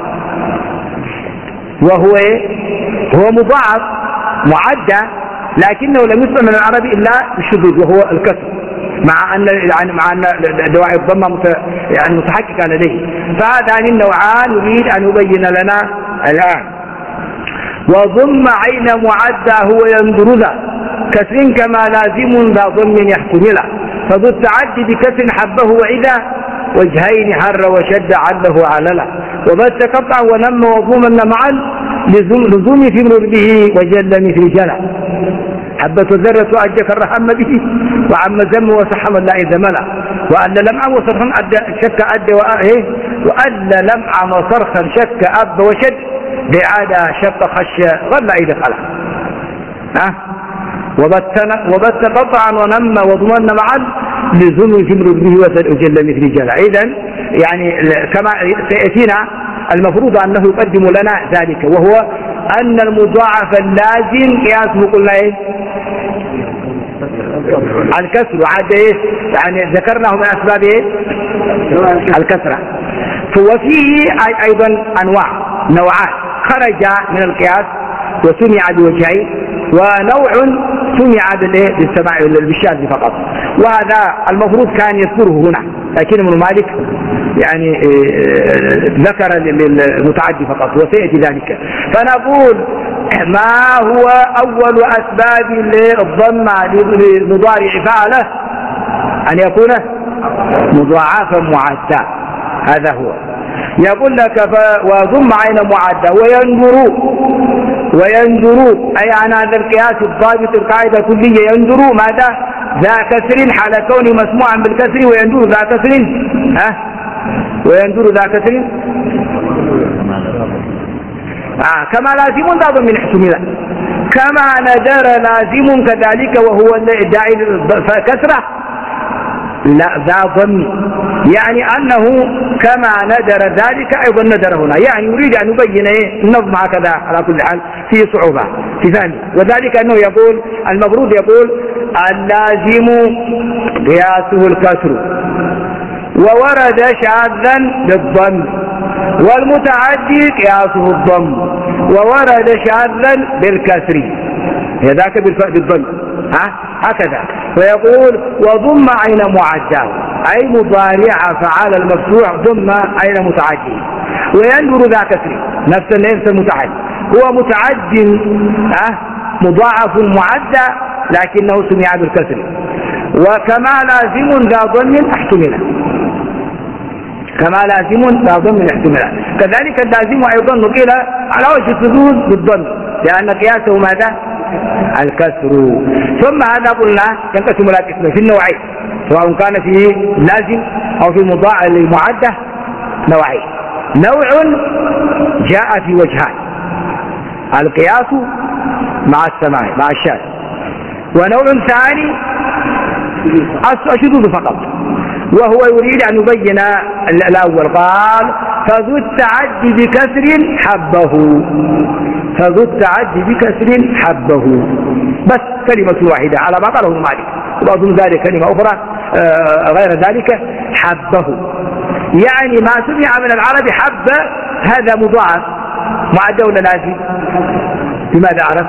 S1: وهو هو مضاعف معدى لكنه لم يسمع من العربي إلا بالشذوذ وهو الكسر، مع أن مع أن دواعي الضمة يعني متحققة لديه. فهذان النوعان نريد أن يبين لنا الآن. وضم عين معدى هو ينظر ذا كسر كما لازم ذا ضم يحتمله، فذو التعدي بكسر حبه وإذا وجهين حر وشد عله علله، وبث قطع ونم وضمن معا لزوم في به وجل مثل جلا. حبة الذرة أجك الرحم به وعم زم وسحم الله إذا ملا، وأن لمعا وصرخا أدى شك أدى وأن لمعا وصرخا شك أب وشد بعادة شق خش ظل إذا خلق. ها وبث قطعا ونم وضمن معا لزوم في به وجل مثل جلا. إذن يعني كما سيأتينا المفروض أنه يقدم لنا ذلك، وهو أن المضاعف اللازم قياسه قلنا إيه؟ الكسر. وعاد إيه؟ يعني ذكرناه من أسباب إيه؟ الكسرة. وفيه أيضا أنواع نوعات خرج من القياس وسمع بوجهين، ونوع سمع بالسماع بالشاذ فقط، وهذا المفروض كان يذكره هنا، لكن ابن مالك يعني ذكر للمتعدي فقط وسيأتي ذلك. فنقول ما هو أول أسباب الضمة للمضارع فعله؟ أن يكون مضاعفا معدا، هذا هو. يقول لك وضم عين معدة وينظر وينظر أي عن هذا القياس الضابط القاعدة كلية. ينظر ماذا؟ ذا كسر حال كونه مسموعا بالكسر، وينظر ذا كسر ها وينظر ذا كسر آه كما لازم ذا ضم احتمل، كما ندر لازم كذلك وهو الداعي كسره لا ذا ضم، يعني أنه كما ندر ذلك أيضا ندر هنا، يعني يريد أن يبين النظم هكذا على كل حال في صعوبة في ثاني. وذلك أنه يقول المفروض يقول اللازم قياسه الكسر، وورد شاذا بالضم، والمتعدي قياسه الضم، وورد شاذا بالكسر، هذاك بالضم ها هكذا. ويقول وضم عين معدى أي مضارع فعل المفتوح ضم عين متعدي، وينظر ذا كسر نفس النفس المتعدي، هو متعد ها مضاعف معدى لكنه سمع بالكسر. وكما لازم ذا ضم احتمله، كما لازم ذا ضم احتمله. كذلك اللازم أيضا نقيل على وجه الشذوذ بالضم، لأن قياسه ماذا؟ الكسر. ثم هذا قلنا ينقسم الى قسمين في النوعين، سواء كان في لازم او في مضاعف المعدة نوعين. نوع جاء في وجهان، القياس مع السماع مع الشاذ، ونوع ثاني الشذوذ فقط، وهو يريد أن يبين الأول. قال فذو التعدي بكسر حبه، فذو التعدي بكسر حبه، بس كلمة واحدة على ما قاله مالك، وأظن ذلك كلمة أخرى غير ذلك حبه، يعني ما سمع من العرب حب هذا مضاعف معدى ولا لازم؟ لماذا عرف؟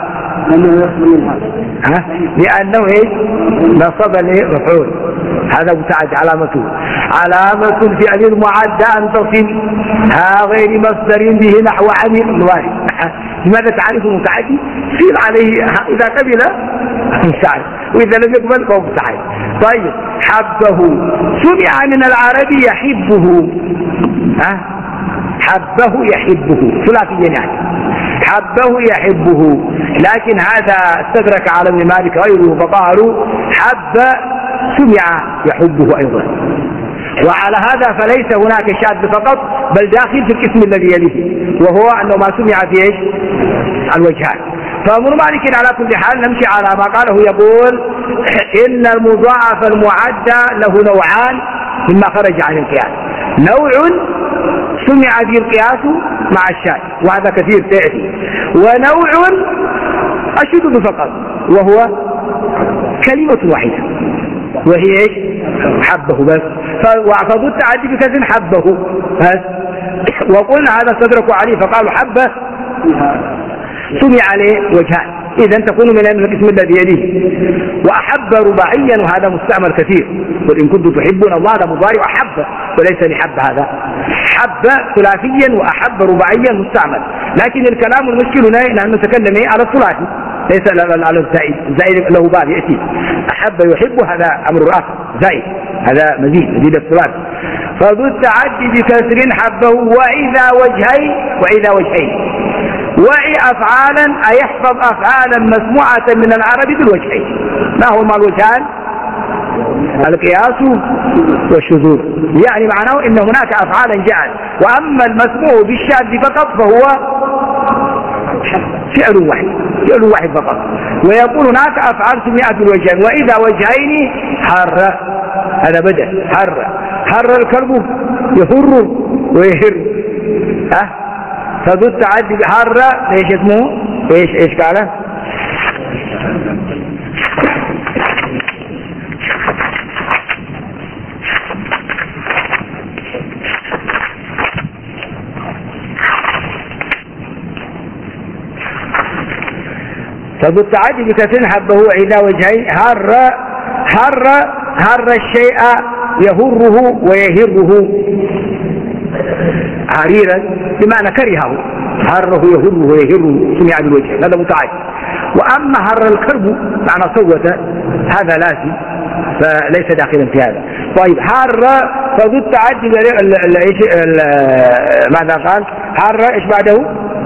S1: ها؟ لأنه إيه؟ نصب المفعول، هذا متعد علامته علامة الفعل المعدى أن تصل ها غير مصدر به نحو عمل الوارد. لماذا تعرف المتعدي؟ فيل عليه إذا قبل مستعد، وإذا لم يقبل فهو مستعد. طيب حبه سمع من العربي يحبه، ها حبه يحبه ثلاثيا يعني حبه يحبه، لكن هذا استدرك على ابن مالك غيره فقالوا حب سمع يحبه أيضا. وعلى هذا فليس هناك شاذ فقط بل داخل في القسم الذي يليه، وهو أنه ما سمع في إيش؟ الوجهان. فأمر مالك على كل حال نمشي على ما قاله، يقول إن المضاعف المعدى له نوعان مما خرج عن القياس، نوع سمع به القياس مع الشاذ وهذا كثير سيأتي، ونوع الشذوذ فقط وهو كلمة واحدة وهي إيش؟ حبه بس. فضد التعدي بكثير حبه بس، وقلنا هذا استدركوا عليه فقالوا حبه سمع عليه وجهان، إذن تكون من الاسم الذي يليه. وأحب رباعيا وهذا مستعمل كثير، قل إن كنتم تحبون الله هذا مضارع أحب وليس لحب، هذا حب ثلاثيا وأحب رباعيا مستعمل، لكن الكلام المشكل هنا نحن نتكلم على الثلاثي ليس على الزائد، الزائد له باب يأتي، أحب يحب هذا أمر آخر زائد، هذا مزيد مزيد الثلاثي. فذو التعدي بكسر حبه وإذا وجهين وإذا وجهين وعي أفعالا أيحفظ أفعالا مسموعة من العرب بالوجهين. ما هما الوجهان؟ القياس والشذوذ، يعني معناه إن هناك أفعالا جاءت، وأما المسموع بالشاذ فقط فهو فعل واحد فعل واحد فقط. ويقول هناك أفعال سمعت بالوجهين وإذا وجهين حر، هذا بدل حر، حر الكلب يفر ويهر. أه فذو التعدي بحر ايش اسمه؟ ايش ايش قاله؟ فذو التعدي بكثير حبه إذا وجهين هر، هر هر الشيء يهره ويهره عريرا بمعنى كرهه، هره يهره ويهره سمع بالوجه هذا متعدي. وأما هر الكرب معنى صوته هذا لازم فليس داخلا في هذا. طيب هر فذو التعدي ماذا قال؟ هر ايش بعده؟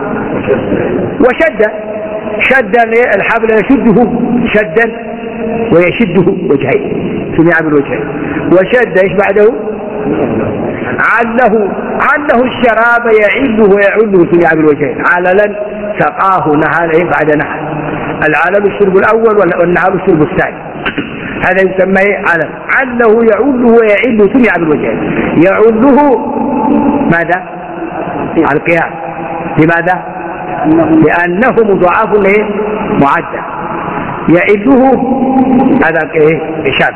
S1: وشد، شد الحبل يشده شدا ويشده وجهين سمع بالوجهين. وشد ايش بعده؟ عله، عله الشراب يعله ويعله سمع بالوجهين. عللا سقاه نهال بعد نهال، العلل الشرب الأول والنهال الشرب الثاني، هذا يسمى علل. عله يعله ويعله سمع بالوجهين. يعله ماذا؟ على القياس. لماذا؟ لأنه مضاعف معدى. يعله هذا شاذ.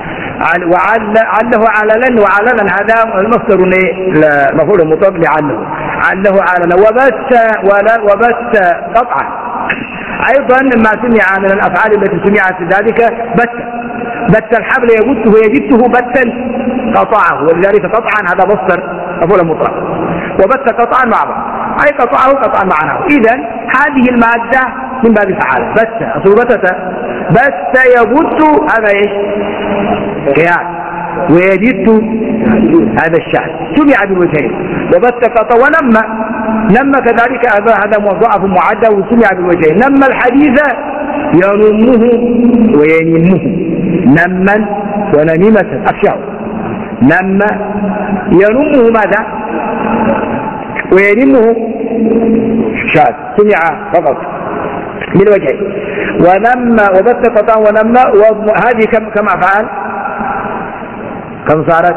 S1: وعله عللا، وعللا هذا المصدر مفعول مطلق لعله، عله عللا. وبث وبث قطعا ايضا ما سمع من الافعال التي سمعت ذلك بث، بث الحبل يبثه ويجده بثا قطعه، ولذلك قطعا هذا مصدر مفعول مطلق. وبث قطعا مع بعض اي قطعه قطعا معناه. اذا هذه الماده من باب الفعال، بث اصل بث بث يبث هذا ايش؟ قياس. ويجد هذا الشعر سمع بالوجهين. وبث قطع ونمى، نمى كذلك هذا مضاعف معدى وسمع بالوجهين. نمى الحديث ينمه وينمه، نما ونميمة أفشاه. نمى ينمه ماذا؟ وينمه شاذ سمع فقط بالوجهين. ونمى وبث قطع ونمى، وهذه كم كم أفعال؟ كم صارت؟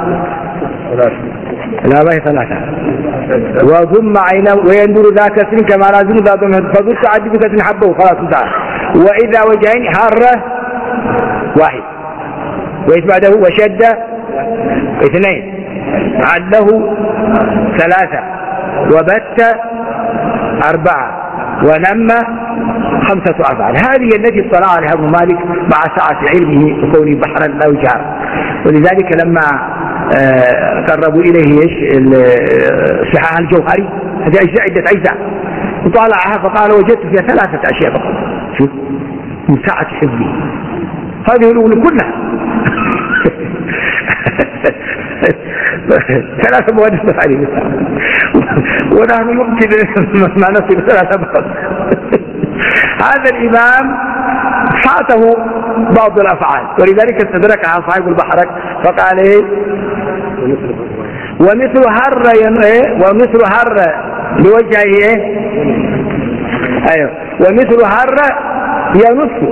S1: لا ما هي ثلاثة. وضم عينه ويندر ذا كسر كما لازم ذا ضم، فذو التعدي بكسر حبه خلاص انتهى. وإذا وجهين هر واحد، وإيش بعده؟ وشد اثنين، عله ثلاثة، وبت أربعة، ونمى خمسة أفعال. هذه التي اطلع عليها ابن مالك مع سعة علمه وكونه بحرا لا يجار. ولذلك لما آه قربوا إليه ايش صحاح الجوهري، هذه أجزاء عدة أجزاء، وطالعها فقال وجدت فيها ثلاثة أشياء فقط. شوف من سعة حفظه هذه الأولى كلها ثلاثة مواد عليه، ونحن يمكن ما نصل ثلاثة فقط. هذا الإمام فاته بعض الأفعال، ولذلك استدركها صاحب البحرك فقال إيه ومثل هر إيه ومثل هر لوجهه إيه أيوه ومثل هر ينص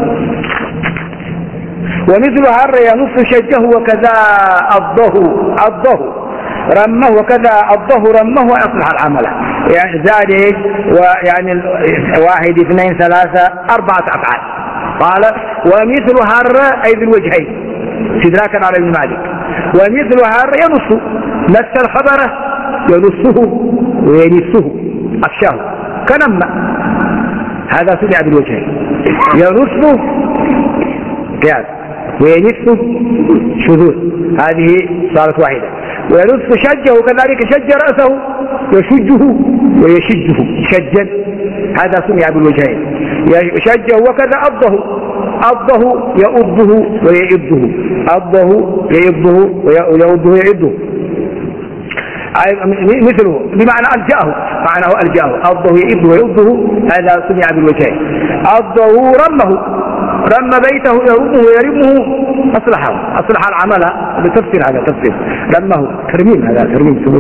S1: ومثل هر ينص شجه وكذا أضه أضه رمه وكذا أضه رمه وأصلح العمل، يعني زاد ويعني واحد اثنين ثلاثة أربعة أفعال. قال ومثل هر أي ذي الوجهين استدراكا على ابن مالك، ومثل هر ينص نفس الخبر ينصه وينصه أفشاه كنما، هذا سمع بالوجهين، ينصه قياس وينصه شذوذ، هذه صارت واحدة. وينص شجه كذلك شج رأسه يشجه ويشجه شجا، هذا سمع بالوجهين. يشجه وكذا أضه أضه يؤضه ويئضه أضه يئضه ويؤضه ويئضه مثله بمعنى ألجأه، معناه ألجأه أضه يئضه ويؤضه، هذا سمع بالوجهين. أضه رمه رم بيته يرمه ويرمه أصلحه أصلح العمل، بتفسير هذا تفسير رمه ترميم، هذا ترميم سمور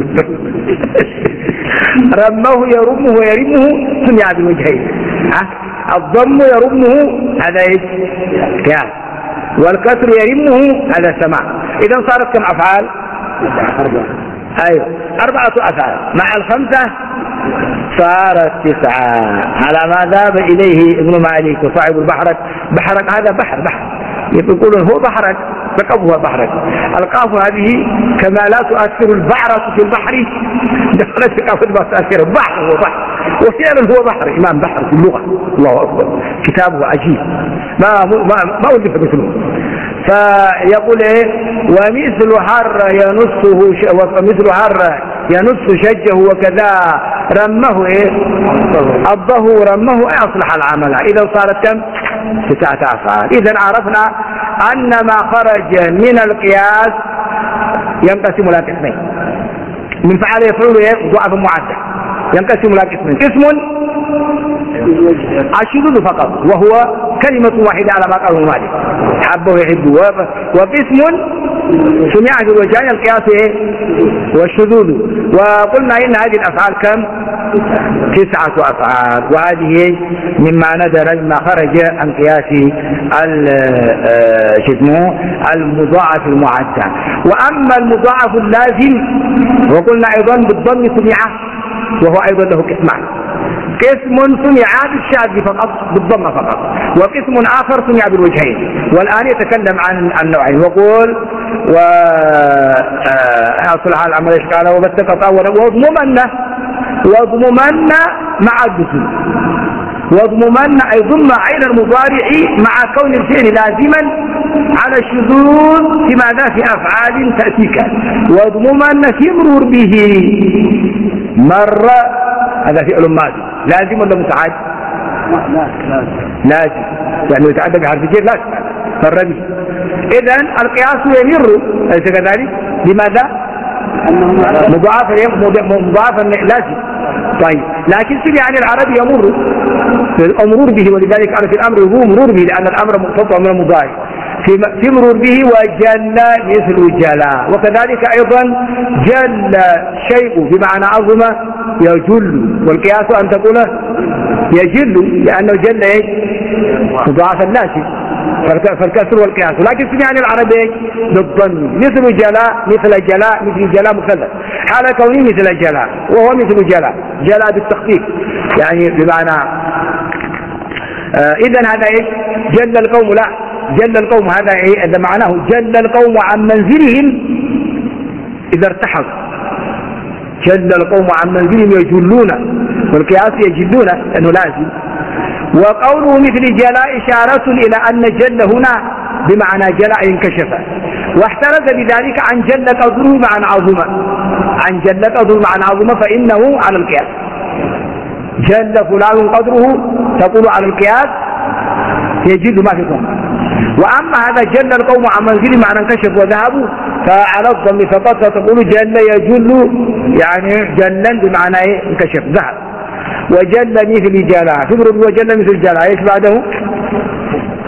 S1: رمه يرمه ويرمه سمع بالوجهين. الضم يرمه هذا ايش قياس، والكسر يرمه هذا سماع. إذا صارت كم أفعال؟ أيوة أربعة أفعال مع الخمسة صارت تسعة، على ما ذهب إليه ابن مالك وصاحب البحرك. بحرك هذا بحر بحر يقولون هو بحرك، لقب هو بحرك. القاف هذه كما لا تؤثر البعرة في البحر دخلت القاف ما تؤثر البحر، هو بحر وفعلا هو بحر، إمام بحر في اللغة. الله أكبر كتابه عجيب ما ما ما ألف مثله. فيقول ايه ومثل هر ينصه ومثل هر ينص شجه وكذا رمه ايه أضه رمه أصلح العمل. إذا صارت كم؟ تسعة أفعال. إذا عرفنا أن ما خرج من القياس ينقسم إلى قسمين، من فعل يفعل ايه ضعف معدل ينقسم إلى قسمين، قسم الشذوذ فقط وهو كلمة واحدة على ما قاله مالك حبه يحبه، وقسم سمع بالوجهين القياس والشذوذ. وقلنا إن هذه الأفعال كم؟ تسعة أفعال، وهذه مما ندر مما خرج عن قياس المضاعف المعدل. وأما المضاعف اللازم وقلنا أيضا بالضم سمع وهو أيضا له قسمان، قسم سمع بالشاذ فقط بالضم فقط، وقسم آخر سمع بالوجهين. والآن يتكلم عن النوعين وقول وأصلح العمل إشكاله وبتقطع وضممن وضممن مع الجسم، وضممن أي ضم عين المضارع مع كون الفعل لازما على الشذوذ في ماذا في أفعال تأتيك. وضممن في مرور به مر هذا فعل ماضي لازم ولا متعد؟ لازم، يعني يتعدى بحرف الجر لازم مر به. إذن القياس يمر أليس كذلك؟ لماذا؟ مضاعفا مضاعفا لازم. طيب لكن سمع عن العرب يمر المرور به، ولذلك قال في الأمر هو مرور به لأن الأمر مقتطع من المضارع في مرور به. وجل مثل جلا، وكذلك أيضا جل شيء بمعنى عظم يجل، والقياس أن تقول يجل لأنه جل ايه مضاعف اللازم، فالكسر والقياس. ولكن سمع عن العرب ايه بالضم مثل جلا مثل جلا مثل جلا مثلث، حال كونه مثل جلا وهو مثل جلا جلا بالتخفيف يعني بمعنى آه إذن هذا ايه جل القوم، لا جل القوم هذا ايه هذا معناه جل القوم عن منزلهم إذا ارتحض، جل القوم عن منزلهم يجلون، والقياس يجلون لأنه لازم. وقوله مثل جلاء إشارة إلى أن جل هنا بمعنى جلاء انكشف، واحترز بذلك عن جل قدره معنى عظمة، عن جل قدره معنى عظمة فإنه على القياس. جل فلان قدره تقول على القياس يجد ما في ضم. وأما هذا جل القوم عن منزل معنى انكشف وذهبوا فعلى الضم فقط تقول جل يجل يعني جلا بمعنى ايه انكشف ذهب. وجل مثل جلا فبرد وجل مثل جلا ايش بعده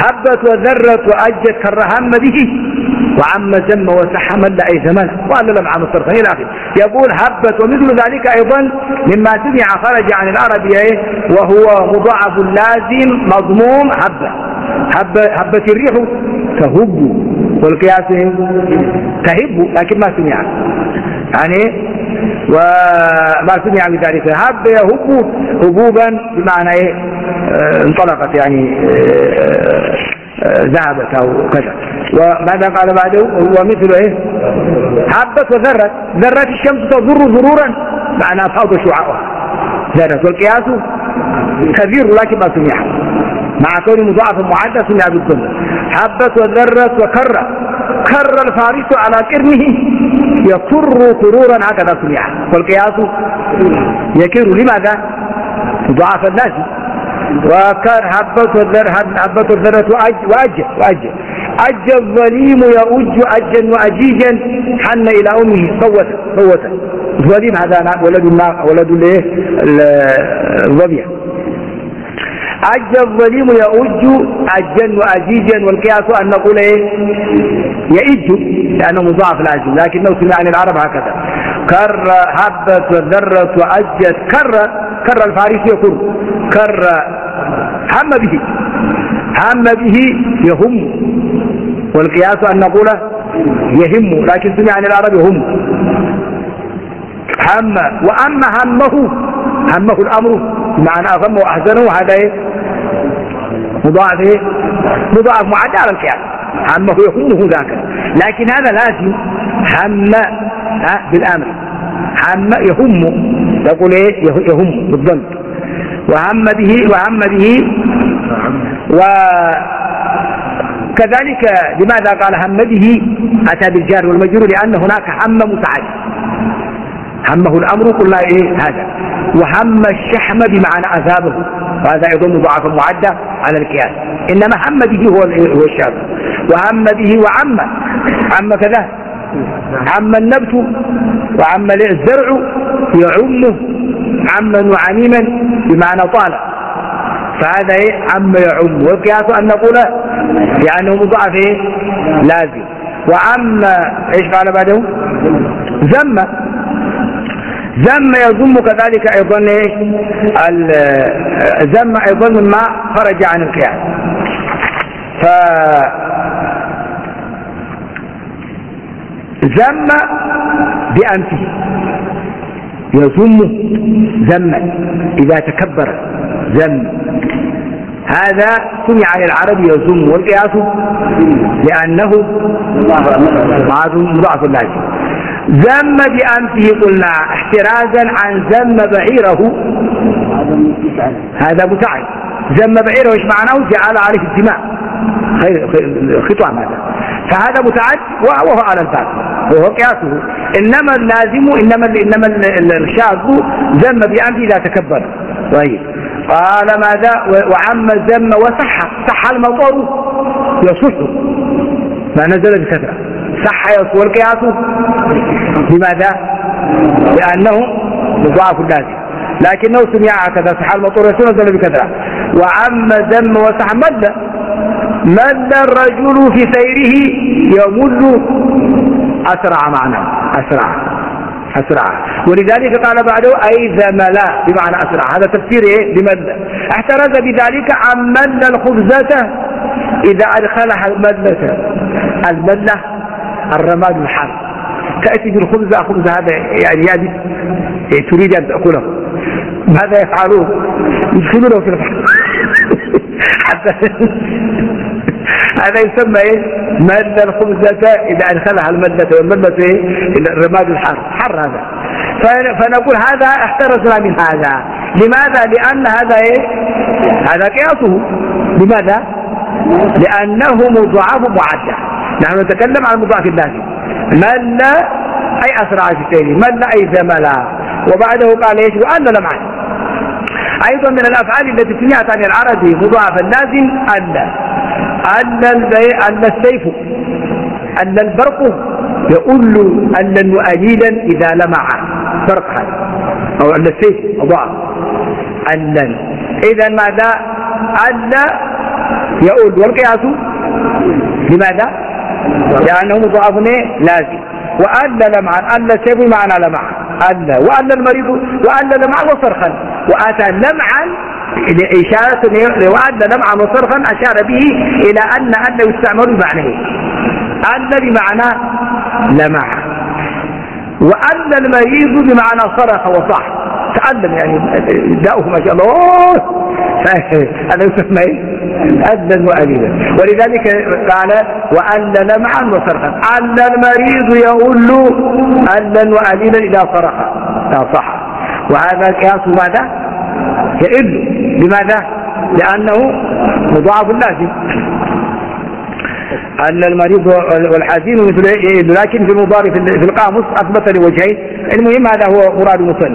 S1: هبت وذرت وأجت كرهم به، وعم زم وسح مل أي زمن وقال لم عن الصرفين إلى آخره. يقول هبت، ومثل ذلك أيضا مما سمع خرج عن العرب وهو مضاعف لازم مضموم هب. هب هبت الريح تهب، والقياس تهب، لكن ما سمع يعني وما سمع بذلك. هب يهب هبوبا بمعنى ايه انطلقت يعني ذهبت او كذا. وماذا قال بعده؟ ومثل ايه هبت وذرت. ذرت الشمس تضر ضرورا معنى فاض شعاعها ذرت، والقياس كثير لكن ما سمع مع كون مضاعف معدى سمع بالضم. هبت وذرت وكر، كر الفارس على قرنه يكر كرورا هكذا سمع، والقياس يكر. لماذا؟ مضاعف الناس. وكان هبت والذر هبت والذرة وأج وأج أج الظليم يؤج أجا وأجيجا حن إلى أمه صوت صوت. الظليم هذا ولد الناق ولد الايه الظبية. أج الظليم يؤج أجا وأجيجا، والقياس أن نقول ايه يئج لأنه مضاعف لازم، لكنه سمع عن العرب هكذا. كر هبت وذرت وأجت كر، كر الفارس يكر، كر هم به، هم به يهم، والقياس أن نقول يهم لكن سمع عن العرب يهم. هم وأما همه، همه الأمر بمعنى أغم وأحزنه، هذا ايه مضاعف ايه مضاعف معدى على القياس. همه يهمه ذاك، لكن هذا لازم هم بالامر، هم يهم يقول ايه يهم بالضم. وهم به وهم به وكذلك لماذا قال هم به اتى بالجار والمجرور؟ لان هناك هم متعدد، همه الامر قلنا ايه هذا. وهم الشحم بمعنى عذابه، وهذا ايضا مضاعف معدى على القياس. انما هم به هو هو الشاذ. وهم به وعم، عم كذا، عم النبت وعم الزرع يعمه عما وعميما بمعنى طال، فهذا ايه عم يعم، والقياس ان نقول يعني مضاعف ايه لازم. وعم ايش قال بعده؟ زم، زم يضم كذلك ايضا ايه زم ايضا مما خرج عن القياس. ف زم بأنفه يضم زما اذا تكبر زم، هذا سمع عن العرب يضم، والقياس لانه مضاعف لازم. زم بأنفه قلنا احترازا عن زم بعيره، هذا متعد. زم بعيره ايش معناه؟ جعل عليه الدماء خطام، هذا فهذا متعد وهو على الباب وهو قياسه. انما اللازم انما انما الشاذ زم بأنفه اذا تكبر. طيب قال ماذا؟ وعم زم وصح، صح المطر يصح ما نزل بكثرة، صح يصح، والقياس لماذا؟ لأنه مضاعف لازم، لكنه سمع هكذا صح المطر ينزل بكثرة. وعم زم وصح مد، مد الرجل في سيره يمد أسرع معنى أسرع أسرع، ولذلك قال بعده أي ذملا بمعنى أسرع، هذا تفسير إيه لمد. احترز بذلك عن مد الخبزة إذا أدخلها المدة. المدة الرماد الحار، تأتي بالخبزة، خبز هذا يعني يعني تريد أن تأكله، ماذا يفعلون؟ يدخلونه في البحر حتى هذا يسمى ايه مد الخبزة اذا ادخلها المدة، والمدة ايه الرماد الحار، حر هذا. فنقول هذا احترزنا من هذا. لماذا؟ لان هذا ايه هذا قياسه. لماذا؟ لانه مضاعف معدى. نحن نتكلم عن المضاعف اللازم. مد اي اسرع في السير، مد اي زملا. وبعده قال ايش؟ وان لمعا. ايضا من الافعال التي سمعت عن العربي مضاعف اللازم ان أن أن السيف أن البرق يقول أن قليلا إذا لمع برق هذا، أو أن السيف أضاع أن. إذا ماذا؟ أن يؤول. والقياس لماذا؟ لأنه مضاعف لازم. وأن لمعا، أن سيف معنى لمعا، أن وأن المريض وأن لمعا وصرخا، وأتى لمعا لإشارة وأن لمعا وصرخا أشار به إلى أن أن يستعمل بمعنى أن بمعنى لمعا، وأن المريض بمعنى صرخ وصح. تعلم يعني داؤه ما شاء الله هذا يسمى أذن وأليلا. ولذلك قال وأن لمعا وصرخا، أن المريض يقول أذن وأليلا إذا صرخ لا صح. وهذا القياس ماذا؟ يئل. لماذا؟ لأنه مضاعف لازم. أن المريض والحزين مثل يئل، لكن في المضارع في القاموس أثبت لوجهين. المهم هذا هو مراد المصنف.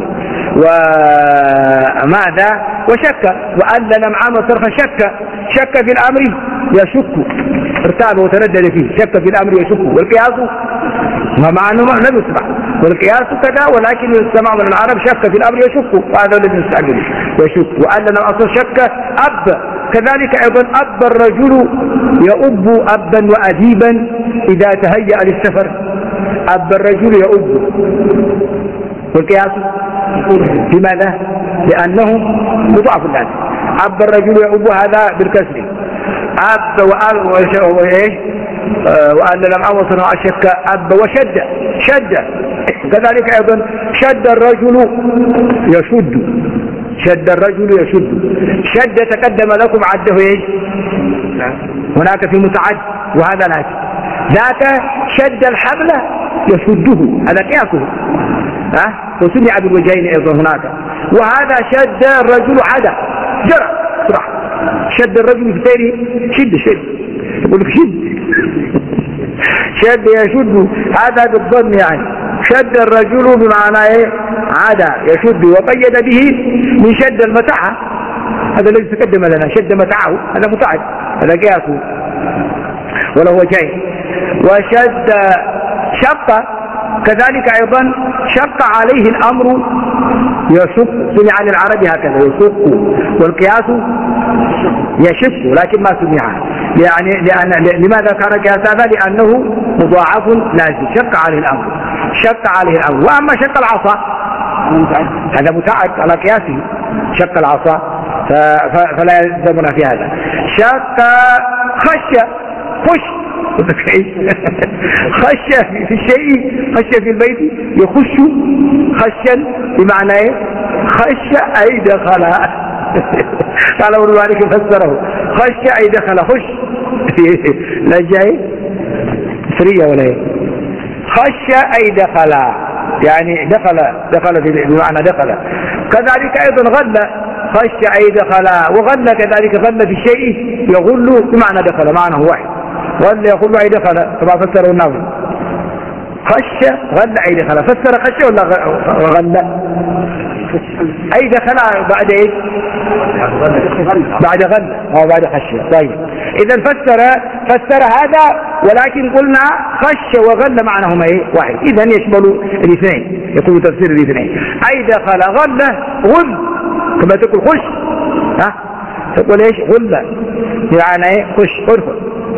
S1: وماذا؟ وشك. وأن لمعا وصرخا شك، شك في الأمر يشك، ارتاب وتردد فيه، شك في الأمر يشك. والقياس ما معنى لم يسمع، والقياس كذا، ولكن السماع من العرب شك في الأمر يشك، وهذا الذي نستعمله يشك. وأن لم أصل شك أب، كذلك أيضا أب الرجل يؤب أبا وأديبا إذا تهيأ للسفر. أب الرجل يؤب. والقياس لماذا؟ لأنه مضاعف لازم. أب الرجل يؤب هذا بالكسر. أب وإيه وأن لم أوصل أشك أب وشد شد. كذلك أيضا شد الرجل يشد، شد الرجل يشد. شد تقدم لكم عده إيه؟ هناك في متعد وهذا لا. ذاك شد الحبل يشده، هذا قياسه. ها وسمع بالوجهين أيضا هناك. وهذا شد الرجل عدا جرى صح. شد الرجل في تيري شد شد، يقول لك شد شد يشد، هذا بالضم يعني. شد الرجل بمعنى ايه؟ عدا يشد. وقيد به من شد المتاعة، هذا الذي تقدم لنا، شد متاعه هذا متعد، هذا قياسه وله وجهين. وشد شق كذلك أيضا شق عليه الأمر يشق، سمع عن العرب هكذا يشق. والقياس يشق لكن ما سمع، يعني لأن لماذا كان قياس هذا؟ لأنه مضاعف لازم، شق عليه الأمر، شق عليه الأمر. وأما شق العصا هذا متعد على قياسه، شق العصا فلا يلزمنا في هذا. شق خش خش خش في الشيء، خش في البيت يخش خشا بمعنى ايه؟ خش اي دخل قال ابن مالك فسره خش اي دخل. خش لا جاي سرية ولا ايه؟ خش اي دخل يعني دخل، دخل بمعنى دخل. كذلك ايضا غل، خش اي دخل. وغل كذلك غل في الشيء يغل بمعنى دخل، معنى واحد. غل يقول أي دخل كما فسره الناظم. خش غل أي دخل. فسر خش ولا غل؟ أي دخل بعد إيه؟ بعد غل أو بعد خش. طيب إذا فسر فسر هذا، ولكن قلنا خش وغل معناهما إيه؟ واحد. إذا يشمل الاثنين، يكون تفسير الاثنين. أي دخل غل غل كما تقول خش، ها تقول إيش؟ غل يعني إيه؟ خش ارفض.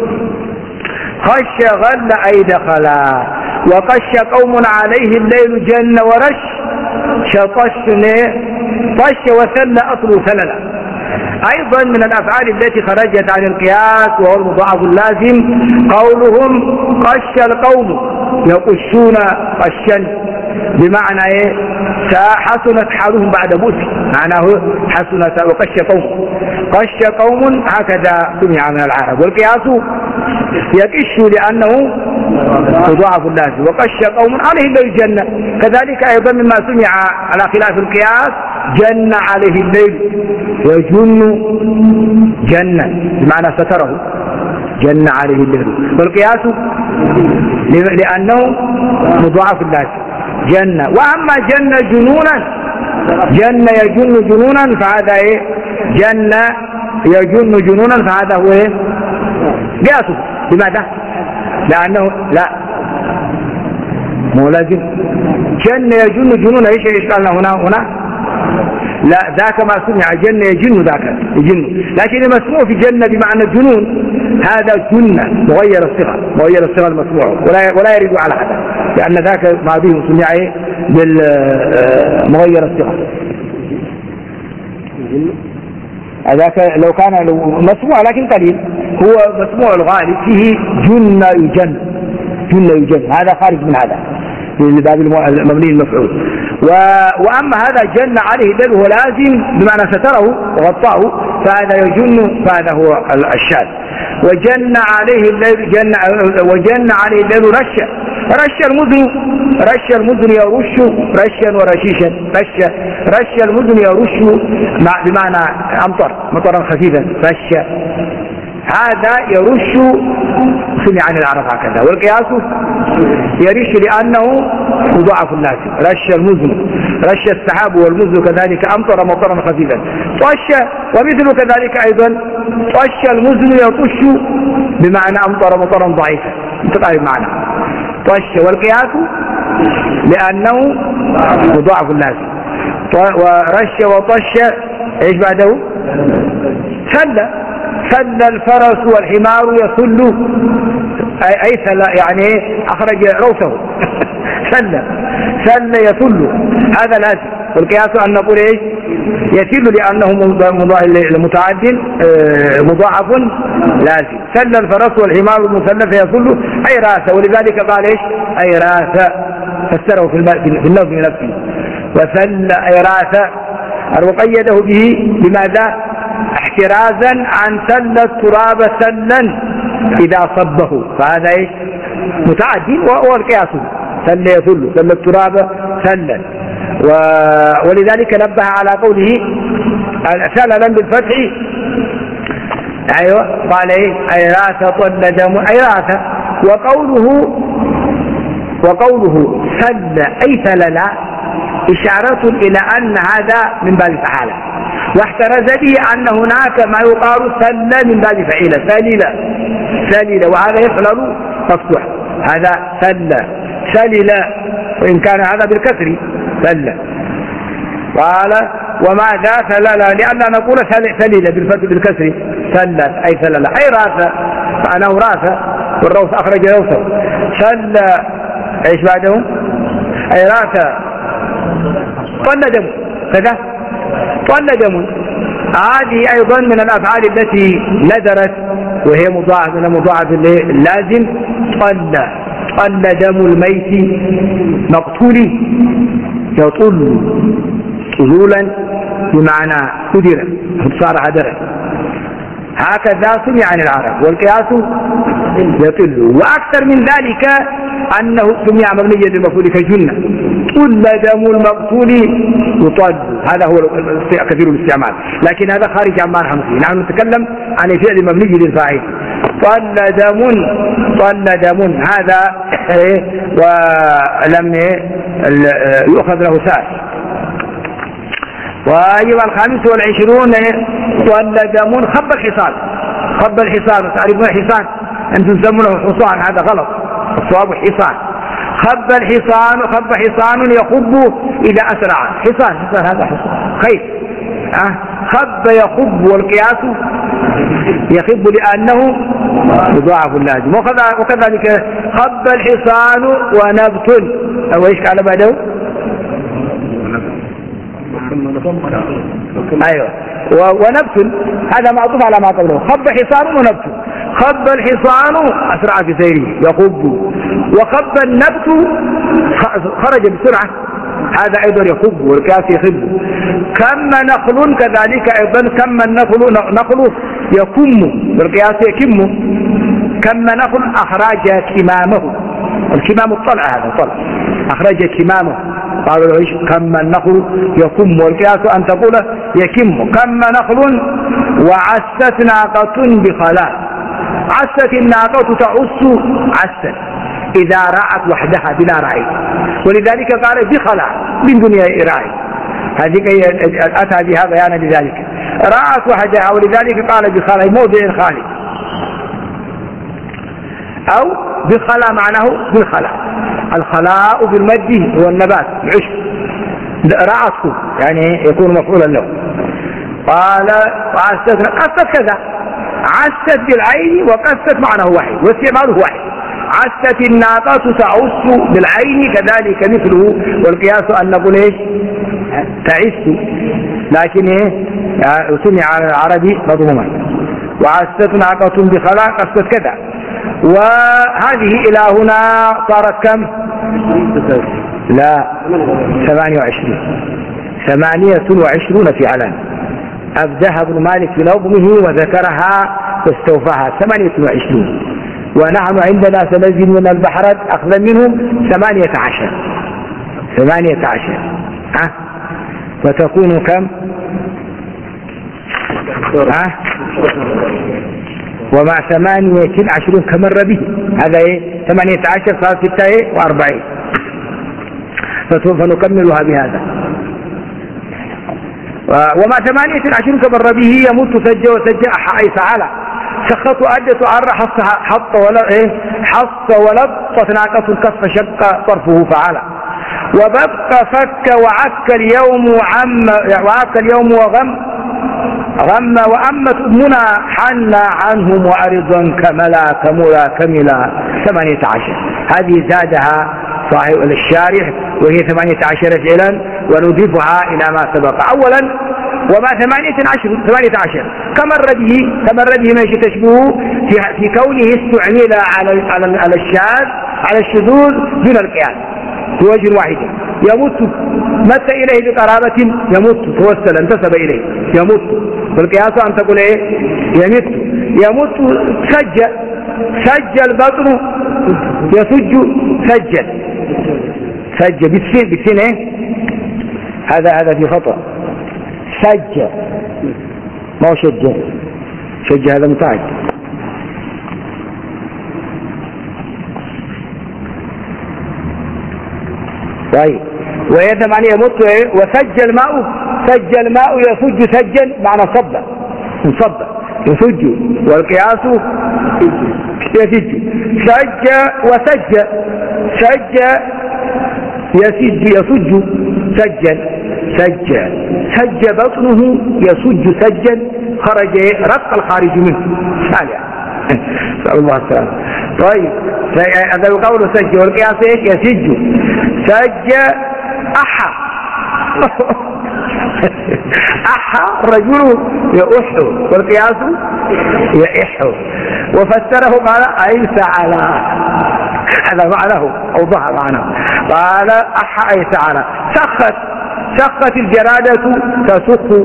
S1: خش غل أي دخل. وقش قوم عليه الليل جن ورش، شطش طش وثل أصل ثلل. أيضا من الأفعال التي خرجت عن القياس وهو المضاعف اللازم قولهم قش القوم يقشون قشا، بمعنى ايه؟ حسنت حالهم بعد بؤس، معناه حسنت. وقش قوم، قش قوم هكذا سمع من العرب. والقياس يقش لأنه مضاعف اللازم. وقش قوم عليه الليل جنة، كذلك أيضا مما سمع على خلاف القياس جن عليه الليل، يجن جنة بمعنى ستره، جن عليه الليل. والقياس لأنه مضاعف اللازم جنة. وأما جن جنونا، جن يجن جنونا فهذا ايه؟ جن يجن جنونا فهذا هو ايه؟ قياسه. لماذا؟ لأنه لا مو لازم. جن يجن جنونا، ايش ايش قالنا هنا؟ هنا لا ذاك ما سمع جن يجن ذاك يجن، لكن المسموع في جنة بمعنى الجنون هذا جنة مغير الصيغة، مغير الصيغة المسموع ولا ولا يرد على هذا، لأن ذاك ما به سمع بالمغير الصيغة. هذاك لو كان لو مسموع لكن قليل، هو مسموع الغالب فيه جن يجن، جن يجن، هذا خارج من هذا في باب المبني المفعول. وأما هذا جن عليه الليل وهو لازم بمعنى ستره وغطاه فهذا يجن، فهذا هو الشاذ. وجن عليه الليل جن وجن عليه الليل رشا، رش المدن، رش المدن يرش رشا ورشيشا، رش رش المدن يرش بمعنى أمطر مطرا خفيفا، رش هذا يرش سمع عن العرب هكذا. والقياس يرش لأنه مضاعف اللازم، رش المزن، رش السحاب والمزن كذلك أمطر مطرا خفيفا. طش ومثل كذلك أيضا طش المزن يطش بمعنى أمطر مطرا ضعيفا متقارب معنا. طش والقياس لأنه مضاعف اللازم. ورش وطش ايش بعده؟ سل، سل الفرس والحمار يسل، أي سل يعني أخرج روثه سل سل يسل، هذا لازم. والقياس أن نقول إيش؟ يسل لأنه متعد مضاعف لازم. سل الفرس والحمار المثلث يسل أي راث، ولذلك قال إيش؟ أي راث، فسره في النظم نفسه، وسل أي راث، وقيده به بماذا؟ احترازا عن سل التراب سلا إذا صبه، فهذا إيش؟ متعدي. والقياس سل يسل، سل التراب سلا. ولذلك نبه على قوله سللا بالفتح، أيوة قال إيه؟ أي راث طل دم، أي راث. وقوله وقوله سل أي سلل إشارة إلى أن هذا من باب فعالة، واحترز به أن هناك ما يقال سل من باب فعيلة، سليلة سليلة، وهذا يفعل مفتوح، هذا سل سليلة، وإن كان هذا بالكسر سل. قال وماذا سلل؟ لأننا نقول سليلة بالكسر، سلت أي سلل أي راث، فأنه راث، والروث أخرج روثه. سل ايش بعده؟ أي راث طل دم، كذا طل دم. هذه أيضا من الأفعال التي ندرت وهي مضاعف من مضاعف اللازم. طل طل دم الميت مقتول يطل طلولا بمعنى قدر صار عدرا، هكذا سمع عن العرب. والقياس يطل. وأكثر من ذلك أنه سمع مبنيا للمفعول كجنة، طل دم المقتول يطل، هذا هو كثير الاستعمال، لكن هذا خارج عن معنى خمسين. نحن نتكلم عن فعل مبني للفاعل. طل دم طل دم هذا ولم يؤخذ له ساس. وأيضا الخامس والعشرون طل دم خب الحصان، خب الحصان، تعرفون الحصان أنتم تسمونه حصان، هذا غلط، الصواب حصان. خب الحصان، خب حصان يخب إذا أسرع، حصان حصان هذا حصان خير. أه؟ خب يخب، والقياس يخب لأنه يضاعف اللازم. وكذلك خب الحصان ونبت، أو إيش قال بعده؟ أيوة ونبت، هذا معطوف على ما قبله. خب حصان ونبت، خب الحصان أسرع في سيره يخب، وخب النبت خرج بسرعة، هذا أيضا يخب، والكاس يخب. كم نخل كذلك أيضا، كم النخل نخل يكم، والقياس يكم. كم نخل أخرج كمامه، الكمام الطلع، هذا طلع أخرج كمامه، قالوا ايش؟ كم النخل يكم، والقياس أن تقول يكم. كم نخل وعست ناقة بخلاء، عست الناقة تعس عسا إذا رأت وحدها بلا رأي، ولذلك قال بخلاء من دنيا راعي، هذه أتى بها بيانا لذلك. رأت وحدها، ولذلك قال بخلاء موضع خالي، أو بخلاء معناه بالخلاء. الخلاء بالمد هو النبات العشب، رعته يعني يكون مفعولا له. قال وعست قست كذا، عست بالعين وقست معناه واحد واستعماله واحد. عست الناقة تعس بالعين كذلك مثله، والقياس أن نقول إيش تعس، لكن إيه سمع على العربي مضموما. وعست ناقة بخلاء قست كذا. وهذه إلى هنا صارت كم؟ لا ثمانية وعشرين ثمانية وعشرون فعلا أبداها ابن مالك في نظمه وذكرها واستوفاها ثمانية وعشرين، ونحن عندنا سنزيد من البحر أخذا منه ثمانية عشر ثمانية عشر ها فتكون كم؟ ها ومع ثمانية عشرون كمر به، هذا ايه ثمانية عشر صار ستة ايه واربعين، فنكملها بهذا. ومع ثمانية عشرون كمر به يموت سجى وسجى أي فعلا سخط أدت عر حص حط ولا ايه حص ولطت ناقة الكف شق طرفه فعلا. وبقى فك وعك اليوم وعم وعك اليوم وغم غم وأمت أمنا حن عنهم وأرضا كملا كملا كملا ثمانية عشر. هذه زادها صاحب الشارح وهي ثمانية عشر فعلا، ونضيفها إلى ما سبق. أولا وما ثمانية عشر ثمانية عشر كمر به كمر به ما تشبه في, في كونه استعمل على على على الشاذ على الشذوذ دون القياس بوجه واحد. يموت مت إليه بقرابة يموت توسل انتسب إليه يموت، والقياس أن تقول إيه يمت يموت سج سج البطن يسج سجل سج بالسين بالسين إيه هذا هذا في خطأ. سج ما هو شج شج هذا متعدد. طيب وهي ثمانية يموت وسج الماء سج الماء يسج سجا معنى صب صب يسج، والقياس يسج سج وسج سج يسج يسج سجا سج سج بطنه يسج سجا خرج رق الخارج منه سالع نسأل الله السلامة. طيب هذا القول سج، والقياس ايش يسج سج أحا أحا الرجل يؤح والقياس يئح، وفسره قال أي سعلا، هذا معناه أوضح معناه قال أحا أي سعلا. سخت سخت الجرادة تسخ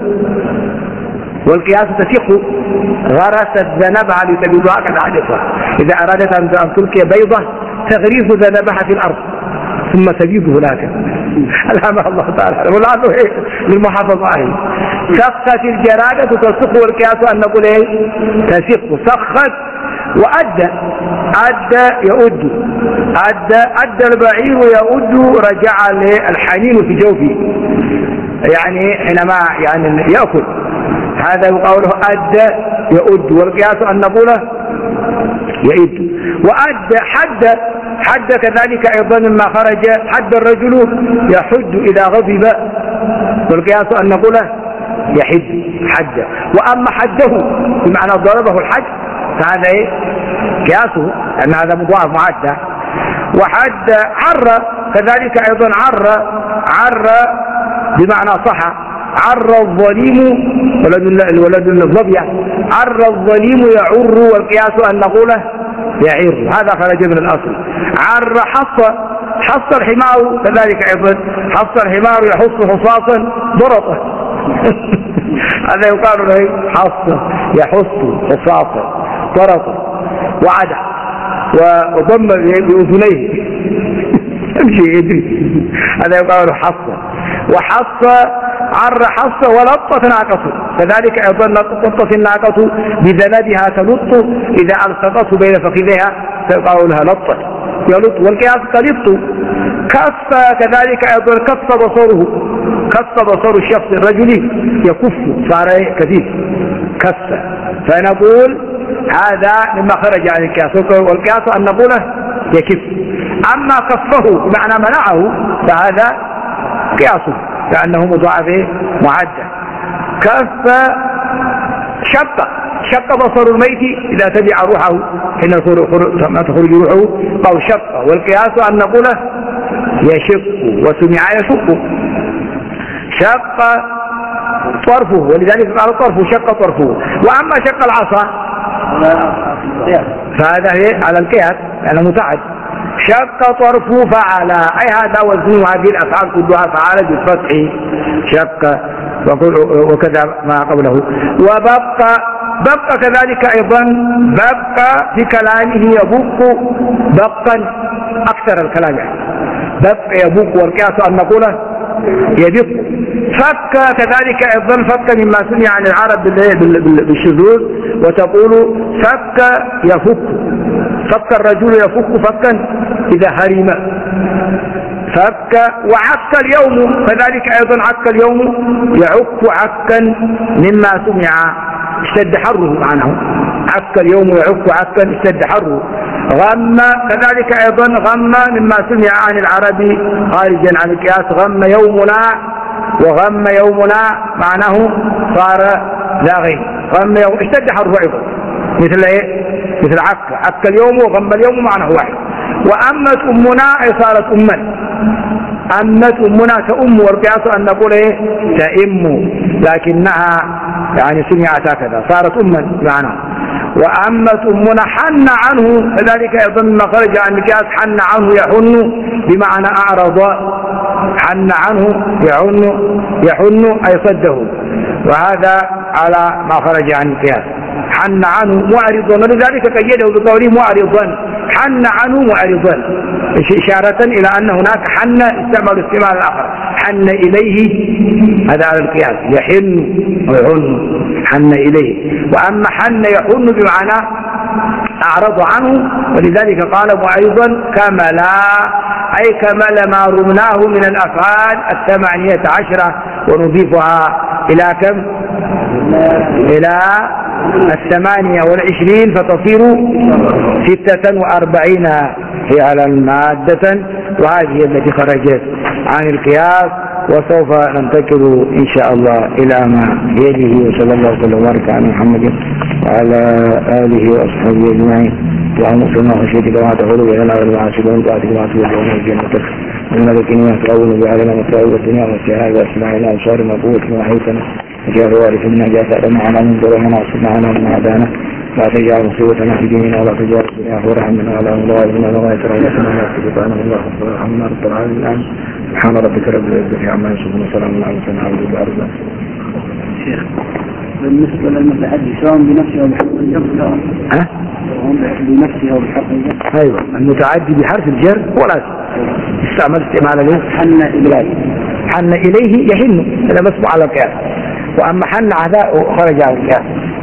S1: والقياس تسخ. غرست ذنبها لتبيضها كالعادة، إذا أرادت أن تلقي بيضة تغريف ذنبها في الأرض ثم تبيض هناك. ألهمها الله تعالى ولعله إيه للمحافظة عليه. سخت الجرادة تسخ، والقياس أن نقول إيه تسخ. سخت وأدى أدى يؤد أدى أدى البعير يؤد رجع للحنين في جوفه، يعني حينما يعني يأكل، هذا يقوله أدى يؤد، والقياس أن نقوله يؤد. وأدى حد حد كذلك أيضا مما خرج حد الرجل يحد إذا غضب، والقياس أن نقوله يحد حد. وأما حده بمعنى ضربه الحد فهذا إيه قياسه لأن هذا مضاعف معدى. وحد عر كذلك أيضا عر عر بمعنى صح. عر الظليم ولد الولد الظبية عر الظليم يعر، والقياس أن نقوله يعر، هذا خرج من الأصل. عر حص حص الحمار كذلك أيضا حص الحمار يحص حصاصا ضرطه هذا يقال له حص يحص حصاصا ضرطه. وعدع وضم بأذنيه امشي يدري، هذا يقال له حص. وحص عر حص ولطت ناقته كذلك أيضا لطت الناقة بذنبها تلط إذا ألصقته بين فخذيها فيقال لها لطت يلط، والقياس تلط. كف كذلك أيضا كف بصره كف بصر الشخص الرجل يكف صار كثيف كف، فنقول هذا مما خرج عن القياس، والقياس أن نقوله يكف. أما كفه بمعنى منعه فهذا قياسه كأنه مضاعف معدل. كف شق شق بصر الميت إذا تبع روحه حين ما تخرج روحه أو شق. والقياس أن نقول يشق وسمع يشق. شق طرفه ولذلك قال طرفه شق طرفه. وأما شق العصا فهذا على القياس لأنه متعد. شق طرفه فعل أي هذا وزن هذه الأفعال كلها فعل بالفتح شق وكذا ما قبله. وبقى بقى كذلك أيضا بقى في كلامه يبق بقا أكثر الكلام يعني بقى يبق. والقياس أن نقوله يبق. فك كذلك أيضا فك مما سمع عن العرب بالشذوذ وتقول فك يفك. فك الرجل يفك فكا إذا هرم. فك. وعك اليوم كذلك أيضا عك اليوم يعك عكا مما سمع اشتد حره معناه. عك اليوم يعك عكا اشتد حره. غم كذلك أيضا غم مما سمع عن العرب خارجا عن القياس. غم يومنا وغم يومنا معناه صار لا غير. غم يوم اشتد حره أيضا مثل ايه مثل عك. عك اليوم وغم اليوم معناه واحد. وأمت أمنا أي صارت أما. أمت أمنا تأم. والقياس أن نقول ايه تأم لكنها يعني سمعت هكذا صارت أما معناه. وأمت أمنا حن عنه كذلك أيضا ما خرج عن القياس. حن عنه يحن بمعنى أعرض. حن عنه يحن يحن أي صده. وهذا على ما خرج عن القياس. حن عنه معرضا ولذلك قيده بقوله معرضا. حن عنه معرضا إشارة إلى أن هناك حن استعمل استعمال الآخر. حن إليه هذا على القياس يحن ويحن حن إليه. وأما حن يحن بمعنى أعرض عنه ولذلك قال معرضا كملا أي كمل ما رمناه من الأفعال الثمانية عشرة ونضيفها إلى كم إلى الثمانية والعشرين فتصير ستة وأربعين هي على المادة. وهذه التي خرجت عن القياس. وسوف ننتقل إن شاء الله إلى ما يليه. وصلى الله وسلم وبارك على محمد وعلى آله وأصحابه أجمعين. اللهم صل على خشيتك وما تقول بنا والمعاصرين وطاعتك وما تبلغنا الجنة ومن ما تقول بعلنا متعوذ الدنيا والسهاد واسماعنا وصارنا قوتنا وحيتنا وجعل وارث منا جاء معنا من ظلمنا وصلنا على من عادانا. لا تجعل مصيبتنا في ديننا ولا تجعل الدنيا ورحمنا ولا مضاعفنا ولا يترجسنا ولا تجعلنا الله ورحمنا رب العالمين. سبحان ربك رب العزة عما يصفون وسلام على المرسلين والحمد لله رب العالمين.
S2: شيخ بالنسبة للمتعدي سواء بنفسه أو بحرف الجر سواء
S1: ها؟
S2: بنفسه أو بحرف الجر.
S1: أيوة المتعدي بحرف الجر ولا استعمل استعمال له
S2: حن إليه.
S1: حن إليه يحن هذا مسموع على القياس. وأما حن عداء خرج على القياس.